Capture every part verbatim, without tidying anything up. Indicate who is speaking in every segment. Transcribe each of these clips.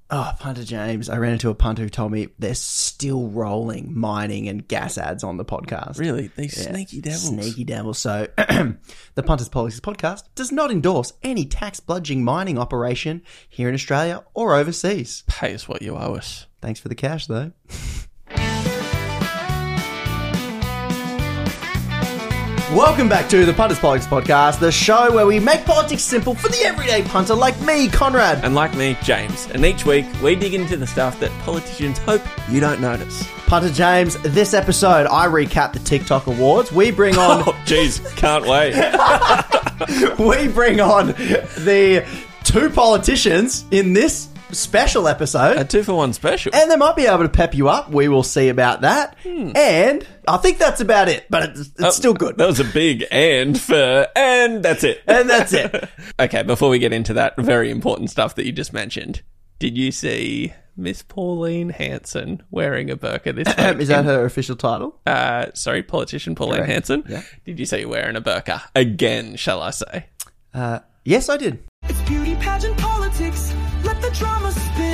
Speaker 1: Oh, Punter James. I ran into a punter who told me they're still rolling mining and gas ads on the podcast.
Speaker 2: Really? These
Speaker 1: Yeah.
Speaker 2: sneaky devils.
Speaker 1: Sneaky devils. So, the Punters Politics podcast does not endorse any tax-bludging mining operation here in Australia or overseas.
Speaker 2: Pay us what you owe us.
Speaker 1: Thanks for the cash, though. Welcome back to the Punters Politics podcast, the show where we make politics simple for the everyday punter like me, Conrad.
Speaker 2: And like me, James. And each week, we dig into the stuff that politicians hope you don't notice.
Speaker 1: Punter James, this episode, I recap the TikTok awards. We bring on...
Speaker 2: Oh, jeez. Can't wait.
Speaker 1: we bring on the two politicians in this special episode.
Speaker 2: A two for one special.
Speaker 1: And they might be able to pep you up. We will see about that. Hmm. And I think that's about it, but it's, it's
Speaker 2: oh,
Speaker 1: still good.
Speaker 2: That was a big and for, and that's it.
Speaker 1: And that's it.
Speaker 2: Okay, before we get into that very important stuff that you just mentioned, did you see Miss Pauline Hanson wearing a burqa this week?
Speaker 1: Is that her official title?
Speaker 2: Uh, sorry, politician Pauline
Speaker 1: Correct.
Speaker 2: Hanson.
Speaker 1: Yeah.
Speaker 2: Did you say you're wearing a burqa? Again, shall I say?
Speaker 1: Uh, yes, I did.
Speaker 3: It's beauty pageant politics. Let the drama spin.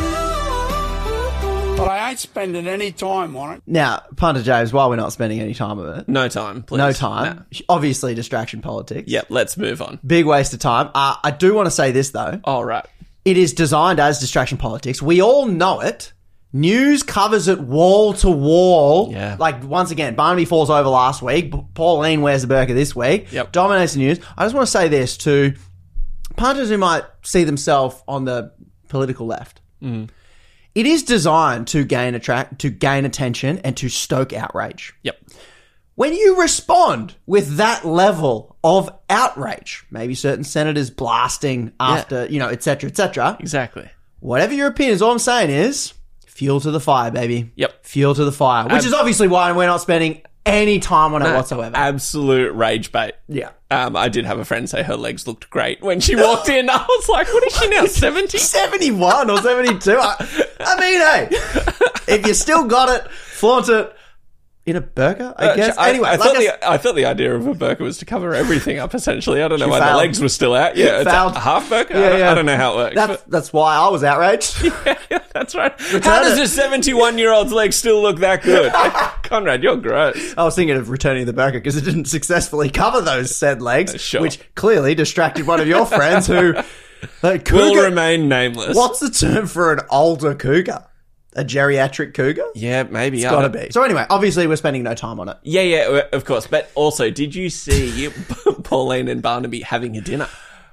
Speaker 4: But I ain't spending any time on it.
Speaker 1: Now, Punter James, while we're not spending any time on it,
Speaker 2: No time, please.
Speaker 1: no time.
Speaker 2: No.
Speaker 1: Obviously, distraction politics.
Speaker 2: Yep, let's move on.
Speaker 1: Big waste of time. Uh, I do want to say this, though.
Speaker 2: All right.
Speaker 1: It is designed as distraction politics. We all know it. News covers it wall to wall.
Speaker 2: Yeah.
Speaker 1: Like, once again, Barnaby falls over last week. P- Pauline wears the burqa this week.
Speaker 2: Yep.
Speaker 1: Dominates the news. I just want to say this to punters who might see themselves on the political left.
Speaker 2: Mm.
Speaker 1: It is designed to gain attract, to gain attention and to stoke outrage.
Speaker 2: Yep.
Speaker 1: When you respond with that level of outrage, maybe certain senators blasting after, you know, et cetera, et cetera.
Speaker 2: Exactly.
Speaker 1: Whatever your opinion is, all I'm saying is fuel to the fire, baby.
Speaker 2: Yep.
Speaker 1: Fuel to the fire, which
Speaker 2: Ab-
Speaker 1: is obviously why we're not spending any time on it
Speaker 2: No,
Speaker 1: whatsoever.
Speaker 2: Absolute rage bait.
Speaker 1: Yeah.
Speaker 2: Um, I did have a friend say her legs looked great when she walked in. I was like, what is she now, seventy?
Speaker 1: seventy-one or seventy-two. I, I mean, hey, if you still got it, flaunt it. In a burqa, I guess.
Speaker 2: I,
Speaker 1: anyway,
Speaker 2: I,
Speaker 1: like
Speaker 2: thought
Speaker 1: I s-
Speaker 2: the, I thought the idea of a burqa was to cover everything up, essentially. I don't know
Speaker 1: She
Speaker 2: why
Speaker 1: failed.
Speaker 2: the legs were still out. Yeah, it's
Speaker 1: Failed.
Speaker 2: a half burqa.
Speaker 1: Yeah,
Speaker 2: I, don't,
Speaker 1: yeah.
Speaker 2: I don't know how it works.
Speaker 1: that's, that's why I was outraged.
Speaker 2: but yeah, that's right.
Speaker 1: Return
Speaker 2: How does
Speaker 1: it.
Speaker 2: a seventy-one-year-old's legs still look that good? Conrad, you're gross.
Speaker 1: I was thinking of returning the burqa because it didn't successfully cover those said legs,
Speaker 2: Sure.
Speaker 1: which clearly distracted one of your friends who... Like,
Speaker 2: Will
Speaker 1: cougar,
Speaker 2: remain nameless.
Speaker 1: what's the term for an older cougar? A geriatric cougar?
Speaker 2: Yeah, maybe.
Speaker 1: It's gotta be. So anyway, obviously we're spending no time on it.
Speaker 2: Yeah, yeah, of course. But also, did you see Pauline and Barnaby having a dinner?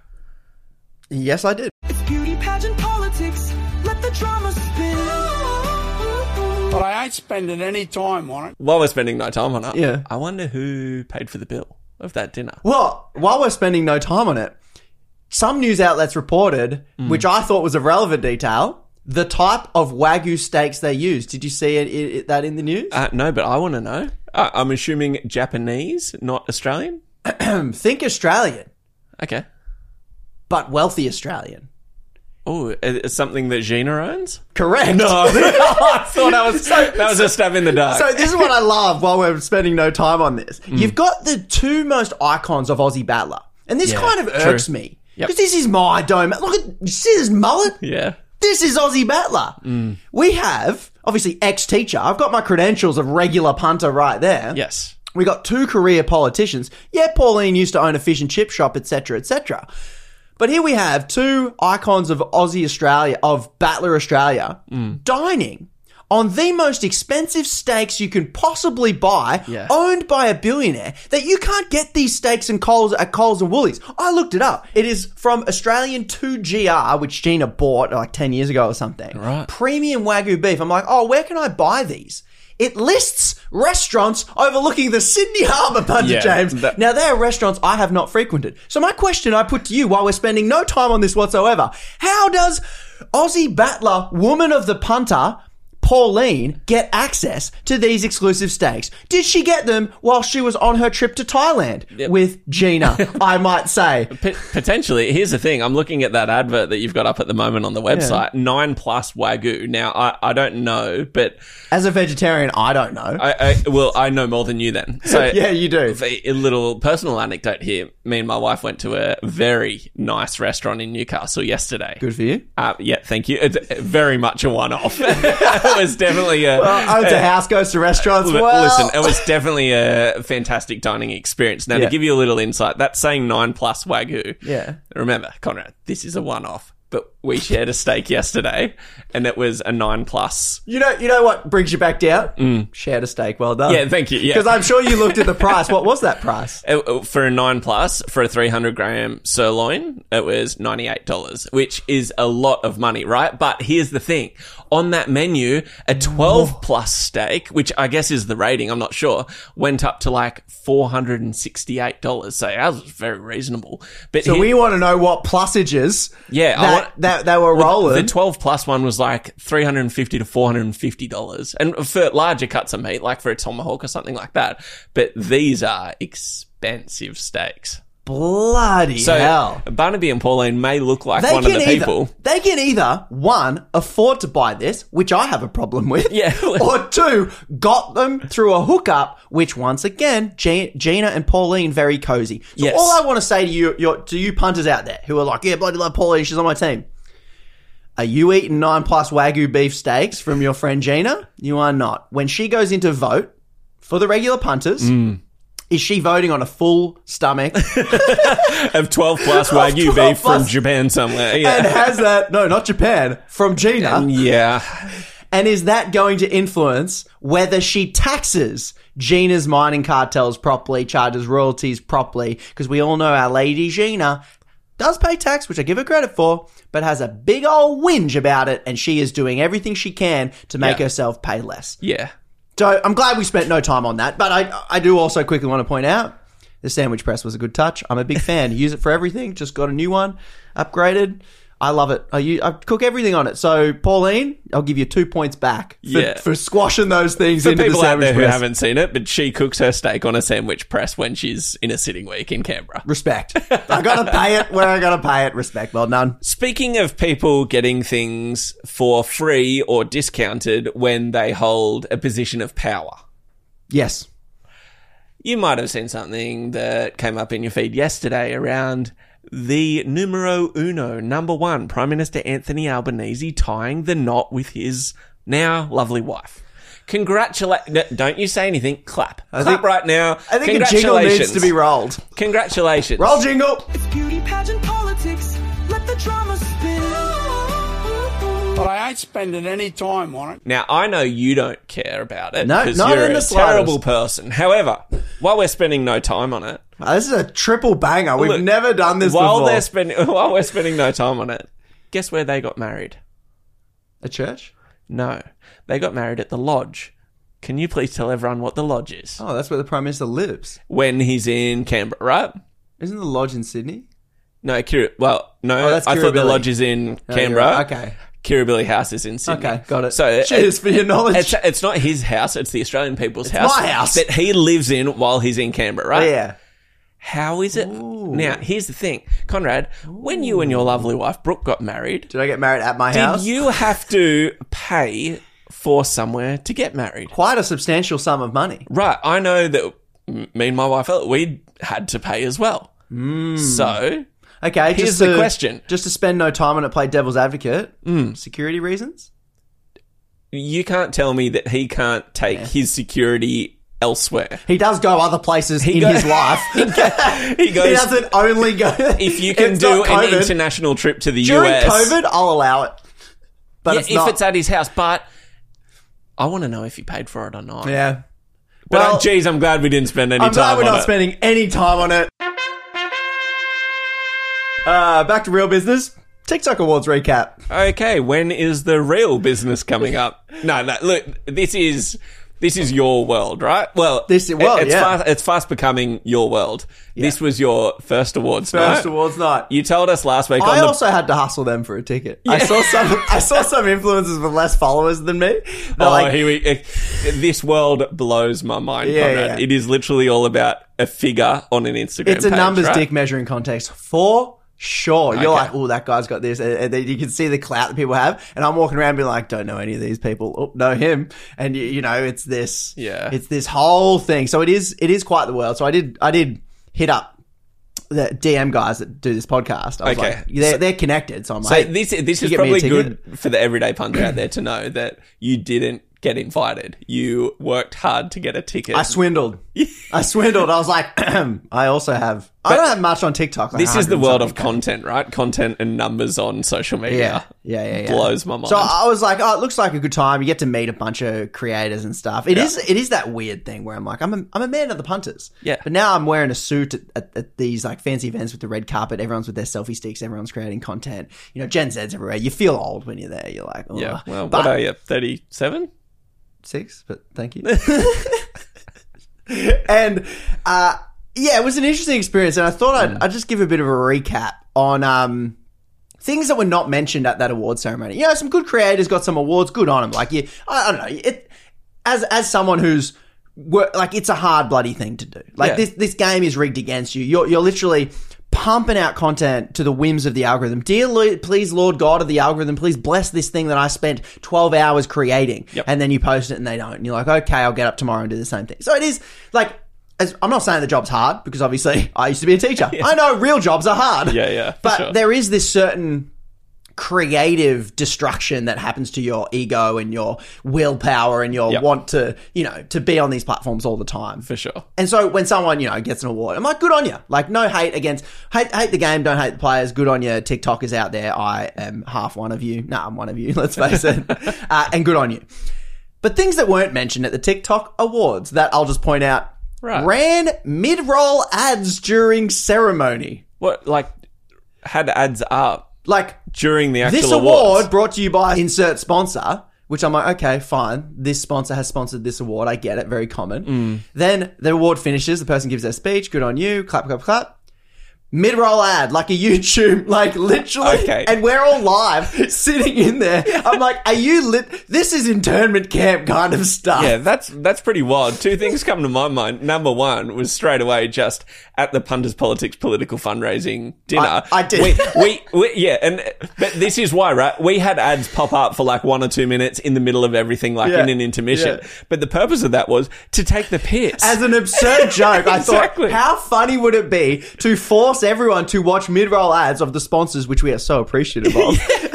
Speaker 1: Yes, I did.
Speaker 3: It's beauty pageant politics. Let the drama spin.
Speaker 4: But I ain't spending any time on it.
Speaker 2: While we're spending no time on it,
Speaker 1: Yeah.
Speaker 2: I wonder who paid for the bill of that dinner.
Speaker 1: Well, while we're spending no time on it, some news outlets reported,
Speaker 2: Mm.
Speaker 1: which I thought was a relevant detail, the type of Wagyu steaks they use. Did you see it, it, it- that in the news?
Speaker 2: Uh, no, but I want to know. Uh, I'm assuming Japanese, not Australian?
Speaker 1: Think Australian,
Speaker 2: Okay.
Speaker 1: but wealthy Australian.
Speaker 2: Oh, it's something that Gina owns?
Speaker 1: Correct.
Speaker 2: No. I thought I was, that was a stab in the dark.
Speaker 1: So this is what I love while we're spending no time on this.
Speaker 2: Mm.
Speaker 1: You've got the two most icons of Aussie battler. And this
Speaker 2: Yeah,
Speaker 1: kind of
Speaker 2: true.
Speaker 1: irks me.
Speaker 2: Yep.
Speaker 1: Because this is my domain. Look at, you see this mullet?
Speaker 2: yeah.
Speaker 1: This is Aussie battler.
Speaker 2: Mm.
Speaker 1: We have, obviously, ex-teacher. I've got my credentials of regular punter right there.
Speaker 2: Yes.
Speaker 1: We got two career politicians. Yeah, Pauline used to own a fish and chip shop, et cetera, et cetera. But here we have two icons of Aussie Australia, of Battler Australia,
Speaker 2: Mm.
Speaker 1: dining on the most expensive steaks you can possibly buy,
Speaker 2: Yeah.
Speaker 1: owned by a billionaire, that you can't get these steaks and Coles at Coles and Woolies. I looked it up. It is from Australian two G R, which Gina bought like ten years ago or something.
Speaker 2: Right.
Speaker 1: Premium Wagyu beef. I'm like, oh, where can I buy these? It lists restaurants overlooking the Sydney Harbour, Punter
Speaker 2: Yeah,
Speaker 1: James.
Speaker 2: that-
Speaker 1: Now, they are restaurants I have not frequented. So my question I put to you while we're spending no time on this whatsoever, how does Aussie battler, woman of the punter, Pauline get access to these exclusive steaks? Did she get them while she was on her trip to Thailand
Speaker 2: Yep.
Speaker 1: with Gina, I might say?
Speaker 2: P- potentially. Here's the thing. I'm looking at that advert that you've got up at the moment on the website. Nine plus Wagyu. Now, I, I don't know, but
Speaker 1: As a vegetarian, I don't know.
Speaker 2: I, I well, I know more than you then. So
Speaker 1: Yeah, you do.
Speaker 2: A, a little personal anecdote here. Me and my wife went to a very nice restaurant in Newcastle yesterday.
Speaker 1: Good for you.
Speaker 2: Uh, yeah, thank you. It's very much a one-off. It was definitely a...
Speaker 1: Well, owns a house, goes to restaurants.
Speaker 2: Li-
Speaker 1: Well,
Speaker 2: Listen, it was definitely a fantastic dining experience. Now,
Speaker 1: Yeah.
Speaker 2: to give you a little insight, that's saying nine plus Wagyu.
Speaker 1: Yeah.
Speaker 2: Remember, Conrad, this is a one-off. But we shared a steak yesterday, and it was a nine plus.
Speaker 1: You know, you know what brings you back down? Shared a steak. Well done.
Speaker 2: Yeah, thank you. Yeah.
Speaker 1: Because I'm sure you looked at the price. What was that price?
Speaker 2: Uh, uh, For a nine plus, for a three hundred gram sirloin, it was ninety-eight dollars, which is a lot of money, right? But here's the thing. On that menu, a twelve plus steak, which I guess is the rating, I'm not sure, went up to like four hundred sixty-eight dollars. So that was very reasonable. But
Speaker 1: So
Speaker 2: here-
Speaker 1: we want to know what plusages
Speaker 2: Yeah, I
Speaker 1: that,
Speaker 2: want-
Speaker 1: that they were rolling.
Speaker 2: The twelve plus one was like three hundred fifty to four hundred fifty dollars. And for larger cuts of meat, like for a tomahawk or something like that. But these are expensive steaks.
Speaker 1: Bloody
Speaker 2: So
Speaker 1: hell.
Speaker 2: Barnaby and Pauline may look like
Speaker 1: They
Speaker 2: one of
Speaker 1: can
Speaker 2: the
Speaker 1: either,
Speaker 2: people.
Speaker 1: they can either, one, afford to buy this, which I have a problem with,
Speaker 2: Yeah.
Speaker 1: or two, got them through a hookup, which once again, G- Gina and Pauline, very cozy. So
Speaker 2: Yes.
Speaker 1: all I want to say to you, your, to you punters out there who are like, yeah, bloody love Pauline, she's on my team. Are you eating nine plus Wagyu beef steaks from your friend Gina? You are not. When she goes into vote for the regular punters,
Speaker 2: Mm.
Speaker 1: is she voting on a full stomach
Speaker 2: Of twelve plus Wagyu
Speaker 1: twelve
Speaker 2: beef from
Speaker 1: plus-
Speaker 2: Japan somewhere.
Speaker 1: and
Speaker 2: Yeah.
Speaker 1: has that, no, not Japan, from Gina?
Speaker 2: yeah.
Speaker 1: And is that going to influence whether she taxes Gina's mining cartels properly, charges royalties properly? Because we all know our lady Gina does pay tax, which I give her credit for, but has a big old whinge about it, and she is doing everything she can to make
Speaker 2: Yeah.
Speaker 1: herself pay less.
Speaker 2: Yeah.
Speaker 1: So I'm glad we spent no time on that, but I I do also quickly want to point out the sandwich press was a good touch. I'm a big fan. Use it for everything. Just got a new one, upgraded. I love it. I, use, I cook everything on it. So Pauline, I'll give you two points back for,
Speaker 2: Yeah.
Speaker 1: for squashing those things
Speaker 2: For
Speaker 1: into the
Speaker 2: people out
Speaker 1: sandwich
Speaker 2: there who
Speaker 1: press.
Speaker 2: haven't seen it, but she cooks her steak on a sandwich press when she's in a sitting week in Canberra.
Speaker 1: Respect. I gotta pay it where I gotta pay it. Respect. Well done.
Speaker 2: Speaking of people getting things for free or discounted when they hold a position of power,
Speaker 1: Yes.
Speaker 2: you might have seen something that came up in your feed yesterday around the numero uno, number one, Prime Minister Anthony Albanese tying the knot with his now lovely wife. Congratulate! No, don't you say anything. Clap.
Speaker 1: I
Speaker 2: Clap
Speaker 1: think-
Speaker 2: right now.
Speaker 1: I think a jingle
Speaker 2: Congratulations.
Speaker 1: needs to be rolled.
Speaker 2: Congratulations.
Speaker 1: Roll jingle.
Speaker 3: It's beauty pageant politics. Let the drama spin.
Speaker 4: But I ain't spending any time on it.
Speaker 2: Now, I know you don't care about it
Speaker 1: No,
Speaker 2: because
Speaker 1: not
Speaker 2: you're
Speaker 1: in
Speaker 2: a
Speaker 1: the slightest.
Speaker 2: terrible person. However, while we're spending no time on it,
Speaker 1: Wow, this is a triple banger. We've
Speaker 2: Look,
Speaker 1: never done this
Speaker 2: while
Speaker 1: before.
Speaker 2: they're spending while we're spending no time on it, guess where they got married?
Speaker 1: A church?
Speaker 2: No, they got married at the lodge. Can you please tell everyone what the lodge is?
Speaker 1: Oh, that's where the Prime Minister lives.
Speaker 2: When he's in Canberra, right?
Speaker 1: Isn't the lodge in Sydney?
Speaker 2: No, Kir- well, no,
Speaker 1: Oh, that's
Speaker 2: I thought the
Speaker 1: Kirribilli.
Speaker 2: lodge is in
Speaker 1: Oh,
Speaker 2: Canberra.
Speaker 1: you're right. Okay.
Speaker 2: Kirribilli House is in Sydney.
Speaker 1: Okay, got it.
Speaker 2: So
Speaker 1: Cheers for your knowledge.
Speaker 2: It's, it's not his house; it's the Australian people's house.
Speaker 1: my house.
Speaker 2: that he lives in while he's in Canberra, right?
Speaker 1: Yeah.
Speaker 2: How is it? Now, here's the thing, Conrad. When you and your lovely wife Brooke got married,
Speaker 1: Did I get married at my
Speaker 2: did
Speaker 1: house?
Speaker 2: you have to pay for somewhere to get married?
Speaker 1: Quite a substantial sum of money.
Speaker 2: Right. I know that m- me and my wife, we had to pay as well. So,
Speaker 1: Okay,
Speaker 2: Here's
Speaker 1: just
Speaker 2: the
Speaker 1: to,
Speaker 2: question.
Speaker 1: Just to spend no time on it, play devil's advocate.
Speaker 2: Hmm.
Speaker 1: Security reasons?
Speaker 2: you can't tell me that he can't take his security elsewhere.
Speaker 1: He does go other places in
Speaker 2: go-
Speaker 1: his life. he,
Speaker 2: He goes,
Speaker 1: doesn't only go.
Speaker 2: if you can
Speaker 1: It's
Speaker 2: do
Speaker 1: not
Speaker 2: an
Speaker 1: COVID.
Speaker 2: international trip to the
Speaker 1: During
Speaker 2: U S.
Speaker 1: COVID, I'll allow it. But
Speaker 2: Yeah,
Speaker 1: it's
Speaker 2: if
Speaker 1: not.
Speaker 2: it's at his house, but I want to know if he paid for it or not.
Speaker 1: yeah.
Speaker 2: But
Speaker 1: Well,
Speaker 2: uh, geez, I'm glad we didn't spend any
Speaker 1: I'm glad
Speaker 2: time
Speaker 1: we're
Speaker 2: on
Speaker 1: not
Speaker 2: it.
Speaker 1: spending any time on it. Uh, back to real business. TikTok Awards recap.
Speaker 2: Okay, when is the real business coming up? No, no, look, this is This is your world, right? Well,
Speaker 1: This is- well,
Speaker 2: it's
Speaker 1: yeah.
Speaker 2: fast, it's fast becoming your world. This was your first awards night.
Speaker 1: First awards night.
Speaker 2: You told us last week
Speaker 1: I
Speaker 2: on the
Speaker 1: also had to hustle them for a ticket. I saw some. I saw some influencers with less followers than me. They're
Speaker 2: Oh,
Speaker 1: like,
Speaker 2: here we, uh, this world blows my mind,
Speaker 1: Yeah,
Speaker 2: Conrad.
Speaker 1: yeah.
Speaker 2: It is literally all about a figure on an Instagram
Speaker 1: it's a
Speaker 2: page,
Speaker 1: numbers
Speaker 2: right?
Speaker 1: dick measuring contest for sure. You're
Speaker 2: Okay.
Speaker 1: like, oh, that guy's got this, and, and then you can see the clout that people have. And I'm walking around being like, don't know any of these people. Oh, know him, and you, you know, it's this.
Speaker 2: Yeah.
Speaker 1: it's this whole thing. So it is. It is quite the world. So I did. I did hit up the D M guys that do this podcast. I was
Speaker 2: Okay.
Speaker 1: like, they're,
Speaker 2: So-
Speaker 1: they're connected. So I'm
Speaker 2: So
Speaker 1: like,
Speaker 2: this this
Speaker 1: you
Speaker 2: is
Speaker 1: get me a
Speaker 2: probably
Speaker 1: ticket?
Speaker 2: good for the everyday punter out there to know that you didn't get invited. You worked hard to get a ticket.
Speaker 1: I swindled. I swindled. I was like, I also have. I don't have much on TikTok. Like
Speaker 2: This is the
Speaker 1: one hundred
Speaker 2: world of
Speaker 1: something.
Speaker 2: content, right? Content and numbers on social media.
Speaker 1: Yeah, yeah, yeah, yeah.
Speaker 2: Blows my mind.
Speaker 1: So I was like, oh, it looks like a good time. You get to meet a bunch of creators and stuff. It
Speaker 2: Yeah.
Speaker 1: is, it is that weird thing where I'm like, I'm a, I'm a man of the punters.
Speaker 2: Yeah.
Speaker 1: But now I'm wearing a suit at, at, at these like fancy events with the red carpet. Everyone's with their selfie sticks. Everyone's creating content. You know, Gen Z's everywhere. You feel old when you're there. You're like, oh.
Speaker 2: yeah. Well,
Speaker 1: But-
Speaker 2: what are you? thirty-seven?
Speaker 1: six, but thank you. And uh, yeah, it was an interesting experience, and I thought I'd, I'd just give a bit of a recap on um, things that were not mentioned at that award ceremony. You know, some good creators got some awards. Good on them. Like, you, I, I don't know. It as as someone who's wor- like, it's a hard bloody thing to do. Like
Speaker 2: Yeah.
Speaker 1: this this game is rigged against you. You're you're literally pumping out content to the whims of the algorithm. Dear, Lo- please, Lord God of the algorithm, please bless this thing that I spent twelve hours creating.
Speaker 2: Yep.
Speaker 1: And then you post it and they don't. And you're like, okay, I'll get up tomorrow and do the same thing. So it is like, as, I'm not saying the job's hard because obviously I used to be a teacher. I know real jobs are hard.
Speaker 2: Yeah, yeah, for
Speaker 1: But
Speaker 2: sure.
Speaker 1: there is this certain creative destruction that happens to your ego and your willpower and your
Speaker 2: Yep.
Speaker 1: want to, you know, to be on these platforms all the time.
Speaker 2: For sure.
Speaker 1: And so when someone, you know, gets an award, I'm like, good on you. Like, no hate against, hate, hate the game, don't hate the players. Good on you. TikTokers out there. I am half one of you. No, I'm one of you. Let's face it. uh, and good on you. But things that weren't mentioned at the TikTok awards that I'll just point out
Speaker 2: Right.
Speaker 1: ran mid-roll ads during ceremony.
Speaker 2: What, like, had ads up
Speaker 1: Like,
Speaker 2: during the actual
Speaker 1: this
Speaker 2: awards?
Speaker 1: award brought to you by insert sponsor, which I'm like, okay, fine. This sponsor has sponsored this award. I get it. Very common.
Speaker 2: Mm.
Speaker 1: Then the award finishes. The person gives their speech. Good on you. Clap, clap, clap. Mid-roll ad, like a YouTube, like literally.
Speaker 2: Okay.
Speaker 1: And we're all live sitting in there. I'm like, are you lit? This is internment camp kind of stuff.
Speaker 2: Yeah, that's that's pretty wild. Two things come to my mind. Number one was straight away just at the Punters Politics political fundraising dinner.
Speaker 1: I- I did.
Speaker 2: We, we, we, yeah, and but this is why, right? We had ads pop up for like one or two minutes in the middle of everything, like
Speaker 1: Yeah.
Speaker 2: in an intermission.
Speaker 1: Yeah.
Speaker 2: But the purpose of that was to take the piss.
Speaker 1: As an absurd joke, I
Speaker 2: Exactly.
Speaker 1: thought, how funny would it be to force everyone to watch mid-roll ads of the sponsors, which we are so appreciative of.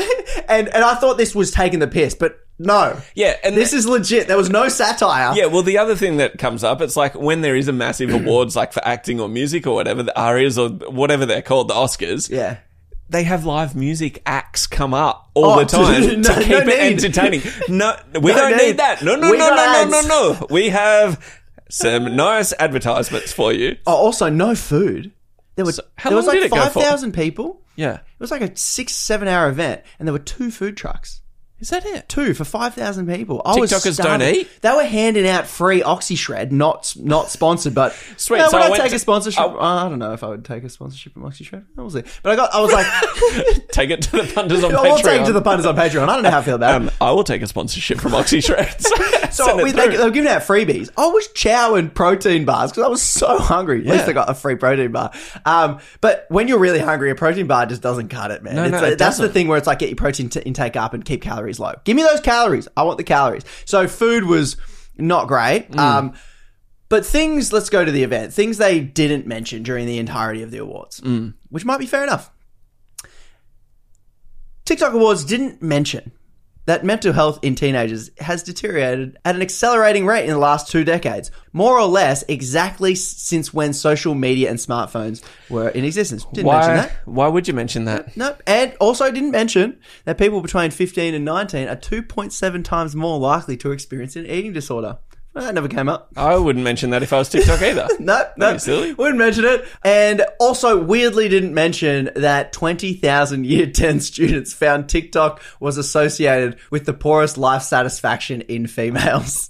Speaker 1: and and I thought this was taking the piss, but no.
Speaker 2: Yeah, and
Speaker 1: This
Speaker 2: th-
Speaker 1: is legit. There was no satire.
Speaker 2: Yeah, well, the other thing that comes up, it's like when there is a massive awards, like for acting or music or whatever, the ARIAs or whatever they're called, the Oscars,
Speaker 1: Yeah.
Speaker 2: they have live music acts come up all
Speaker 1: Oh,
Speaker 2: the time
Speaker 1: no-
Speaker 2: to keep
Speaker 1: no
Speaker 2: it
Speaker 1: need.
Speaker 2: entertaining. No, we
Speaker 1: No
Speaker 2: don't
Speaker 1: need.
Speaker 2: need that. No, no,
Speaker 1: We
Speaker 2: no, no,
Speaker 1: got
Speaker 2: no,
Speaker 1: ads.
Speaker 2: no, no. We have some nice advertisements for you.
Speaker 1: Oh, also, no food. There was,
Speaker 2: So, how
Speaker 1: there was
Speaker 2: long
Speaker 1: like
Speaker 2: did it go for?
Speaker 1: five thousand people.
Speaker 2: Yeah.
Speaker 1: It was like a six, seven hour event, and there were two food trucks.
Speaker 2: Is that it?
Speaker 1: Two for five thousand people. I was
Speaker 2: TikTokers don't
Speaker 1: starving.
Speaker 2: eat?
Speaker 1: They were handing out free OxyShred, not not sponsored, but
Speaker 2: Sweet.
Speaker 1: No,
Speaker 2: So
Speaker 1: would
Speaker 2: I
Speaker 1: I
Speaker 2: went
Speaker 1: take
Speaker 2: to-
Speaker 1: a sponsorship?
Speaker 2: I-
Speaker 1: I don't know if I would take a sponsorship from OxyShred. We'll see. But I got, I was like,
Speaker 2: Take it to the punters on
Speaker 1: I will take it
Speaker 2: Patreon.
Speaker 1: to the punters on Patreon. I don't know how I feel about it.
Speaker 2: um, I will take a sponsorship from OxyShreds.
Speaker 1: So
Speaker 2: Send it
Speaker 1: we, they,
Speaker 2: through.
Speaker 1: they were giving out freebies. I was chowing protein bars because I was so hungry. At least
Speaker 2: Yeah.
Speaker 1: I got a free protein bar. Um, but when you're really hungry, a protein bar just doesn't cut it, man.
Speaker 2: No,
Speaker 1: It's
Speaker 2: no,
Speaker 1: like-
Speaker 2: it
Speaker 1: that's the
Speaker 2: doesn't.
Speaker 1: thing where it's like, get your protein t- intake up and keep calories low. Give me those calories. I want the calories. So food was not great.
Speaker 2: Mm.
Speaker 1: Um, but things, let's go to the event. Things they didn't mention during the entirety of the awards,
Speaker 2: Mm.
Speaker 1: which might be fair enough. TikTok Awards didn't mention that mental health in teenagers has deteriorated at an accelerating rate in the last two decades, more or less exactly s- since when social media and smartphones were in existence. Didn't mention
Speaker 2: Why,
Speaker 1: that.
Speaker 2: why would you mention that?
Speaker 1: No, and also didn't mention that people between fifteen and nineteen are two point seven times more likely to experience an eating disorder. Well, that never came up.
Speaker 2: I wouldn't mention that if I was TikTok either.
Speaker 1: No, no,
Speaker 2: you silly.
Speaker 1: wouldn't mention it. And also weirdly didn't mention that twenty thousand year ten students found TikTok was associated with the poorest life satisfaction in females.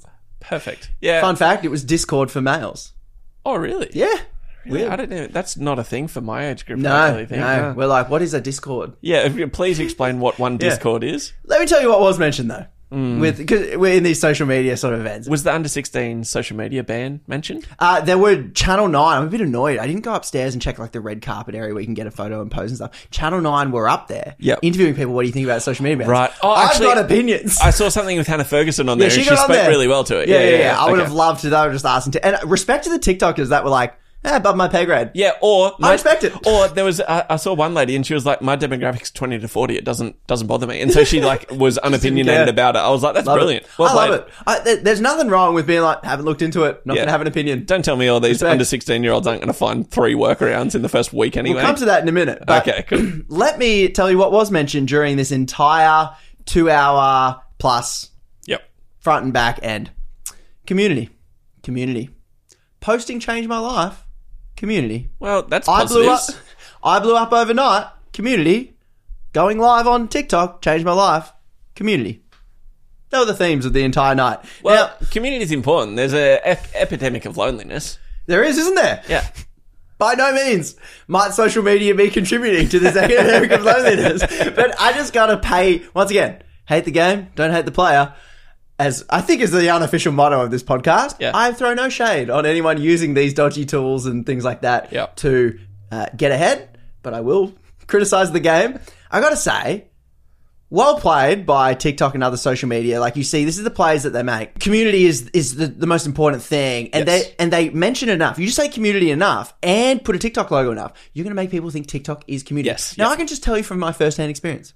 Speaker 2: Perfect. Yeah.
Speaker 1: Fun fact, it was Discord for males.
Speaker 2: Oh, really?
Speaker 1: Yeah.
Speaker 2: Yeah, I don't know. That's not a thing for my age group. I
Speaker 1: No,
Speaker 2: really think.
Speaker 1: no.
Speaker 2: Yeah.
Speaker 1: We're like, what is a Discord?
Speaker 2: Yeah, if you please explain what one Discord is.
Speaker 1: Let me tell you what was mentioned, though.
Speaker 2: Mm.
Speaker 1: With Because we're in these social media sort of events.
Speaker 2: Was the under sixteen social media ban mentioned?
Speaker 1: Uh, there were Channel nine. I'm a bit annoyed. I didn't go upstairs and check like the red carpet area where you can get a photo and pose and stuff. Channel nine were up there
Speaker 2: Yep.
Speaker 1: interviewing people. What do you think about social media bans?
Speaker 2: Right. Oh,
Speaker 1: I've
Speaker 2: actually,
Speaker 1: got opinions.
Speaker 2: I saw something with Hannah Ferguson on there,
Speaker 1: Yeah, she
Speaker 2: and she
Speaker 1: got on
Speaker 2: spoke
Speaker 1: there.
Speaker 2: really well to it.
Speaker 1: Yeah, yeah, yeah. I would
Speaker 2: Okay.
Speaker 1: have loved to. They were just asking to. And respect to the TikTokers that were like, eh, above my pay grade.
Speaker 2: Yeah, or
Speaker 1: I respect it.
Speaker 2: Or there was, I, I saw one lady and she was like, "My demographic's twenty to forty. It doesn't doesn't bother me." And so she like was unopinionated
Speaker 1: care.
Speaker 2: about it. I was like, "That's
Speaker 1: Love
Speaker 2: brilliant."
Speaker 1: It.
Speaker 2: Well
Speaker 1: I
Speaker 2: played.
Speaker 1: love it. I, there, there's nothing wrong with being like, haven't looked into it. Not
Speaker 2: Yeah.
Speaker 1: going to have an opinion.
Speaker 2: Don't tell me all these
Speaker 1: Respect.
Speaker 2: under sixteen year olds aren't going to find three workarounds in the first week anyway.
Speaker 1: We'll come to that in a minute. But
Speaker 2: Okay, cool.
Speaker 1: let me tell you what was mentioned during this entire two hour plus
Speaker 2: Yep.
Speaker 1: front and back end. Community. Community. Posting changed my life. Community.
Speaker 2: Well, that's
Speaker 1: I blew up.
Speaker 2: positives.
Speaker 1: I blew up overnight. Community. Going live on TikTok changed my life. Community. They were the themes of the entire night.
Speaker 2: Well,
Speaker 1: now,
Speaker 2: community is important. There's a ep- epidemic of loneliness.
Speaker 1: there is, isn't there?
Speaker 2: Yeah.
Speaker 1: By no means might social media be contributing to this epidemic of loneliness. But I just gotta pay, once again, hate the game, don't hate the player. As I think is the unofficial motto of this podcast.
Speaker 2: Yeah.
Speaker 1: I throw no shade on anyone using these dodgy tools and things like that
Speaker 2: Yeah.
Speaker 1: to uh, get ahead, but I will criticize the game. I gotta say, well played by TikTok and other social media. Like you see, this is the plays that they make. Community is is the, the most important thing, and
Speaker 2: Yes.
Speaker 1: they and they mention it enough. You just say community enough and put a TikTok logo enough, you're going to make people think TikTok is community.
Speaker 2: Yes,
Speaker 1: Now
Speaker 2: yes.
Speaker 1: I can just tell you from my first-hand experience,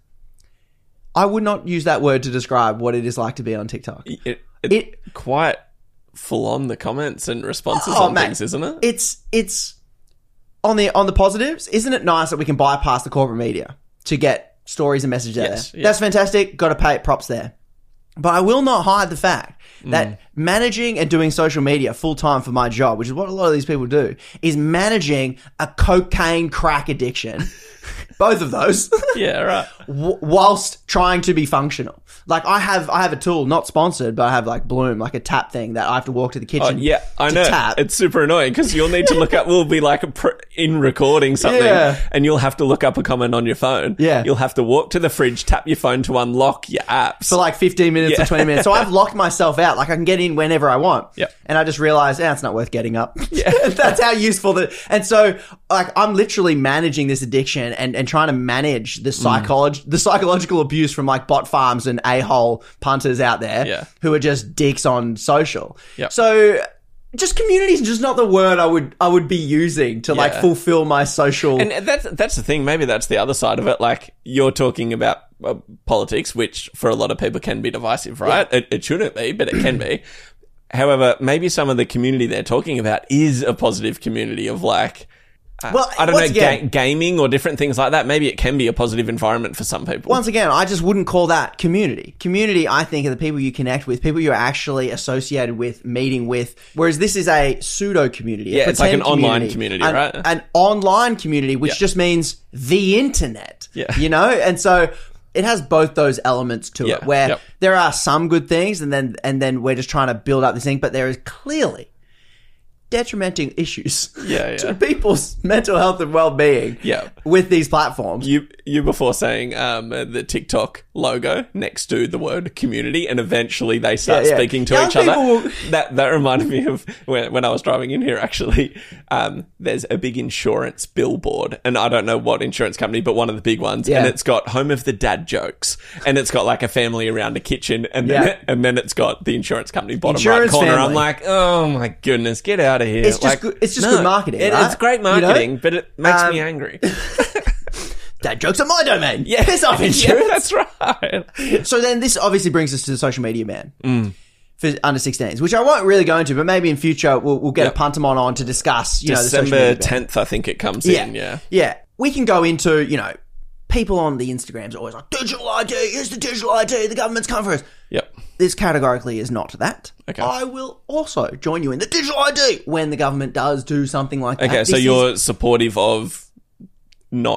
Speaker 1: I would not use that word to describe what it is like to be on TikTok.
Speaker 2: It, it,
Speaker 1: It-
Speaker 2: quite full on the comments and responses
Speaker 1: Oh,
Speaker 2: on
Speaker 1: mate.
Speaker 2: things, isn't it?
Speaker 1: It's it's on the on the positives. Isn't it nice that we can bypass the corporate media to get stories and messages out
Speaker 2: Yes,
Speaker 1: there?
Speaker 2: yeah.
Speaker 1: That's fantastic. Got to pay it props there. But I will not hide the fact
Speaker 2: Mm.
Speaker 1: that managing and doing social media full time for my job, which is what a lot of these people do, is managing a cocaine crack addiction. Both of those.
Speaker 2: Yeah, right.
Speaker 1: w- whilst trying to be functional. Like I have, I have a tool, not sponsored, but I have like Bloom, like a tap thing that I have to walk to the
Speaker 2: Oh,
Speaker 1: kitchen.
Speaker 2: yeah, I
Speaker 1: to
Speaker 2: know.
Speaker 1: Tap.
Speaker 2: It's super annoying because you'll need to look up, we'll be like a pr- in recording something
Speaker 1: Yeah.
Speaker 2: and you'll have to look up a comment on your phone.
Speaker 1: Yeah.
Speaker 2: You'll have to walk to the fridge, tap your phone to unlock your apps.
Speaker 1: for like fifteen minutes
Speaker 2: Yeah.
Speaker 1: or twenty minutes. So I've locked myself out. Like I can get in whenever I want.
Speaker 2: Yep.
Speaker 1: And I just realized, eh, it's not worth getting up.
Speaker 2: Yeah.
Speaker 1: That's how useful that. And so like I'm literally managing this addiction and, and trying to manage the psychology, the psychological abuse from like bot farms and a-hole punters out there
Speaker 2: Yeah.
Speaker 1: who are just dicks on social.
Speaker 2: Yep.
Speaker 1: So just community is just not the word I would, I would be using to like
Speaker 2: Yeah.
Speaker 1: fulfill my social.
Speaker 2: And that's that's the thing. Maybe that's the other side of it. Like you're talking about uh, politics, which for a lot of people can be divisive, right? It, it shouldn't be, but it can be. However, maybe some of the community they're talking about is a positive community of like, uh,
Speaker 1: Well,
Speaker 2: I don't know,
Speaker 1: once again-
Speaker 2: ga- gaming or different things like that. Maybe it can be a positive environment for some people.
Speaker 1: Once again, I just wouldn't call that community. Community, I think, are the people you connect with, people you're actually associated with, meeting with. Whereas this is a pseudo community.
Speaker 2: Yeah, it's like an online community,
Speaker 1: an,
Speaker 2: right?
Speaker 1: An online community, which
Speaker 2: Yeah.
Speaker 1: just means the internet.
Speaker 2: Yeah.
Speaker 1: You know? And so it has both those elements to
Speaker 2: Yeah,
Speaker 1: it, where
Speaker 2: yep.
Speaker 1: there are some good things, and then and then we're just trying to build up this thing, but there is clearly detrimenting issues
Speaker 2: Yeah,
Speaker 1: to
Speaker 2: yeah.
Speaker 1: people's mental health and well-being
Speaker 2: Yeah.
Speaker 1: with these platforms.
Speaker 2: You you before saying um, uh, the TikTok logo next to the word community, and eventually they start
Speaker 1: Yeah, yeah.
Speaker 2: speaking to
Speaker 1: Young
Speaker 2: each other.
Speaker 1: people-
Speaker 2: That that reminded me of when, when I was driving in here. Actually, um, there's a big insurance billboard, and I don't know what insurance company, but one of the big ones,
Speaker 1: Yeah.
Speaker 2: and it's got home of the dad jokes, and it's got like a family around a kitchen, and then
Speaker 1: Yeah.
Speaker 2: and then it's got the insurance company bottom
Speaker 1: Insurance
Speaker 2: right corner.
Speaker 1: family.
Speaker 2: I'm like, oh my goodness, get out of here!
Speaker 1: It's just
Speaker 2: Like,
Speaker 1: good- it's just good marketing,
Speaker 2: It-
Speaker 1: right?
Speaker 2: It's great
Speaker 1: You know?
Speaker 2: marketing, but it makes
Speaker 1: Um,
Speaker 2: me angry.
Speaker 1: That joke's on my domain.
Speaker 2: Yeah.
Speaker 1: Piss off,
Speaker 2: Yeah,
Speaker 1: insurance.
Speaker 2: that's right.
Speaker 1: So then this obviously brings us to the social media ban
Speaker 2: Mm.
Speaker 1: for under sixteens, which I won't really go into, but maybe in future we'll, we'll get
Speaker 2: Yep.
Speaker 1: a puntamon on to discuss, you know, the social
Speaker 2: December
Speaker 1: media ban.
Speaker 2: tenth, I think it comes
Speaker 1: Yeah.
Speaker 2: in, yeah.
Speaker 1: Yeah. We can go into, you know, people on the Instagrams are always like, digital I D, here's the digital I D, the government's come for us.
Speaker 2: Yep.
Speaker 1: This categorically is not that.
Speaker 2: Okay.
Speaker 1: I will also join you in the digital I D when the government does do something like that.
Speaker 2: Okay, so
Speaker 1: This
Speaker 2: you're
Speaker 1: is-
Speaker 2: supportive of not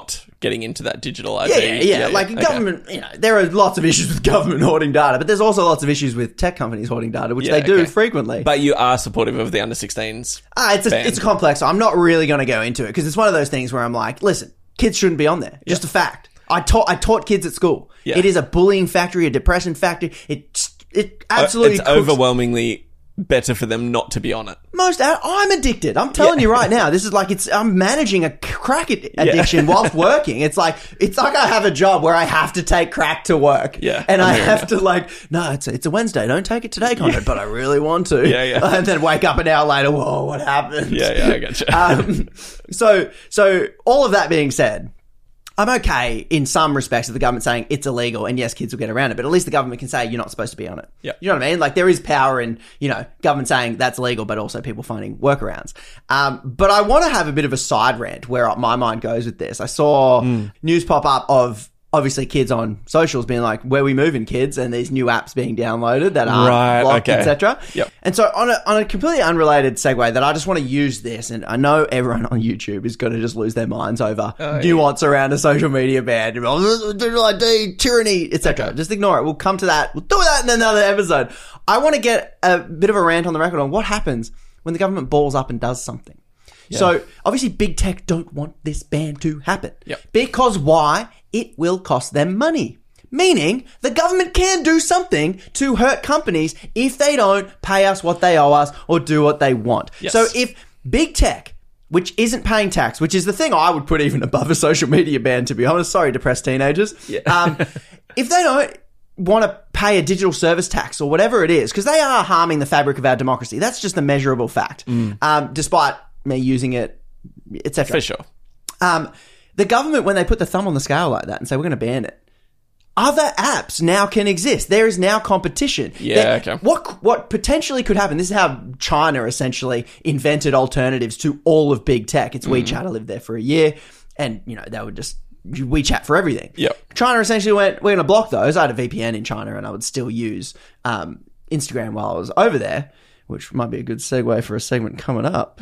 Speaker 2: getting into that digital I D.
Speaker 1: Yeah, yeah, yeah. Like
Speaker 2: okay.
Speaker 1: government, you know, there are lots of issues with government hoarding data, but there's also lots of issues with tech companies hoarding data, which
Speaker 2: Yeah,
Speaker 1: they do
Speaker 2: okay.
Speaker 1: frequently.
Speaker 2: But you are supportive of the under sixteens.
Speaker 1: Ah, it's a,
Speaker 2: ban.
Speaker 1: it's a complex. I'm not really going to go into it because it's one of those things where I'm like, listen, kids shouldn't be on there. Just a fact. I taught I taught kids at school.
Speaker 2: Yeah.
Speaker 1: It is a bullying factory, a depression factory. It it absolutely
Speaker 2: It's
Speaker 1: cooks-
Speaker 2: overwhelmingly better for them not to be on it.
Speaker 1: Most ad- I'm addicted. I'm telling
Speaker 2: Yeah.
Speaker 1: you right now. This is like it's. I'm managing a crack ad- addiction whilst working. It's like it's like I have a job where I have to take crack to work.
Speaker 2: Yeah,
Speaker 1: and
Speaker 2: I'm
Speaker 1: I
Speaker 2: hearing
Speaker 1: have
Speaker 2: that.
Speaker 1: to like no, it's a, it's a Wednesday. Don't take it today, content, but I really want to.
Speaker 2: Yeah, yeah.
Speaker 1: And then wake up an hour later. Whoa, what happened?
Speaker 2: Yeah, yeah, I gotcha.
Speaker 1: um, so so all of that being said. I'm okay in some respects of the government saying it's illegal and yes, kids will get around it, but at least the government can say you're not supposed to be on it.
Speaker 2: Yeah.
Speaker 1: You know what I mean? Like there is power in, you know, government saying that's illegal, but also people finding workarounds. Um, but I want to have a bit of a side rant where my mind goes with this. I saw
Speaker 2: Hmm.
Speaker 1: news pop up of obviously kids on socials being like, where we moving kids, and these new apps being downloaded that aren't
Speaker 2: Right,
Speaker 1: blocked,
Speaker 2: okay.
Speaker 1: et cetera.
Speaker 2: Yep.
Speaker 1: And so on a, on a completely unrelated segue that I just want to use this, and I know everyone on YouTube is going to just lose their minds over
Speaker 2: Oh,
Speaker 1: nuance around a social media ban, digital I D, tyranny, et cetera. Just ignore it. We'll come to that. We'll do that in another episode. I want to get a bit of a rant on the record on what happens when the government balls up and does something. So obviously big tech don't want this ban to happen.
Speaker 2: Yep.
Speaker 1: Because why? It will cost them money. Meaning the government can do something to hurt companies if they don't pay us what they owe us or do what they want.
Speaker 2: Yes.
Speaker 1: So if big tech, which isn't paying tax, which is the thing I would put even above a social media ban, to be honest. Sorry, depressed teenagers.
Speaker 2: Yeah.
Speaker 1: Um, if they don't want to pay a digital service tax or whatever it is, because they are harming the fabric of our democracy. That's just a measurable fact.
Speaker 2: Mm.
Speaker 1: Um, despite me using it, et cetera.
Speaker 2: For sure.
Speaker 1: Um, the government, when they put the thumb on the scale like that and say, we're going to ban it, other apps now can exist. There is now competition.
Speaker 2: Yeah,
Speaker 1: There-
Speaker 2: okay.
Speaker 1: What, what potentially could happen, this is how China essentially invented alternatives to all of big tech. It's
Speaker 2: Mm.
Speaker 1: WeChat. I lived there for a year and, you know, they would just WeChat for everything.
Speaker 2: Yep.
Speaker 1: China essentially went, we're going to block those. I had a V P N in China and I would still use um, Instagram while I was over there, which might be a good segue for a segment coming up.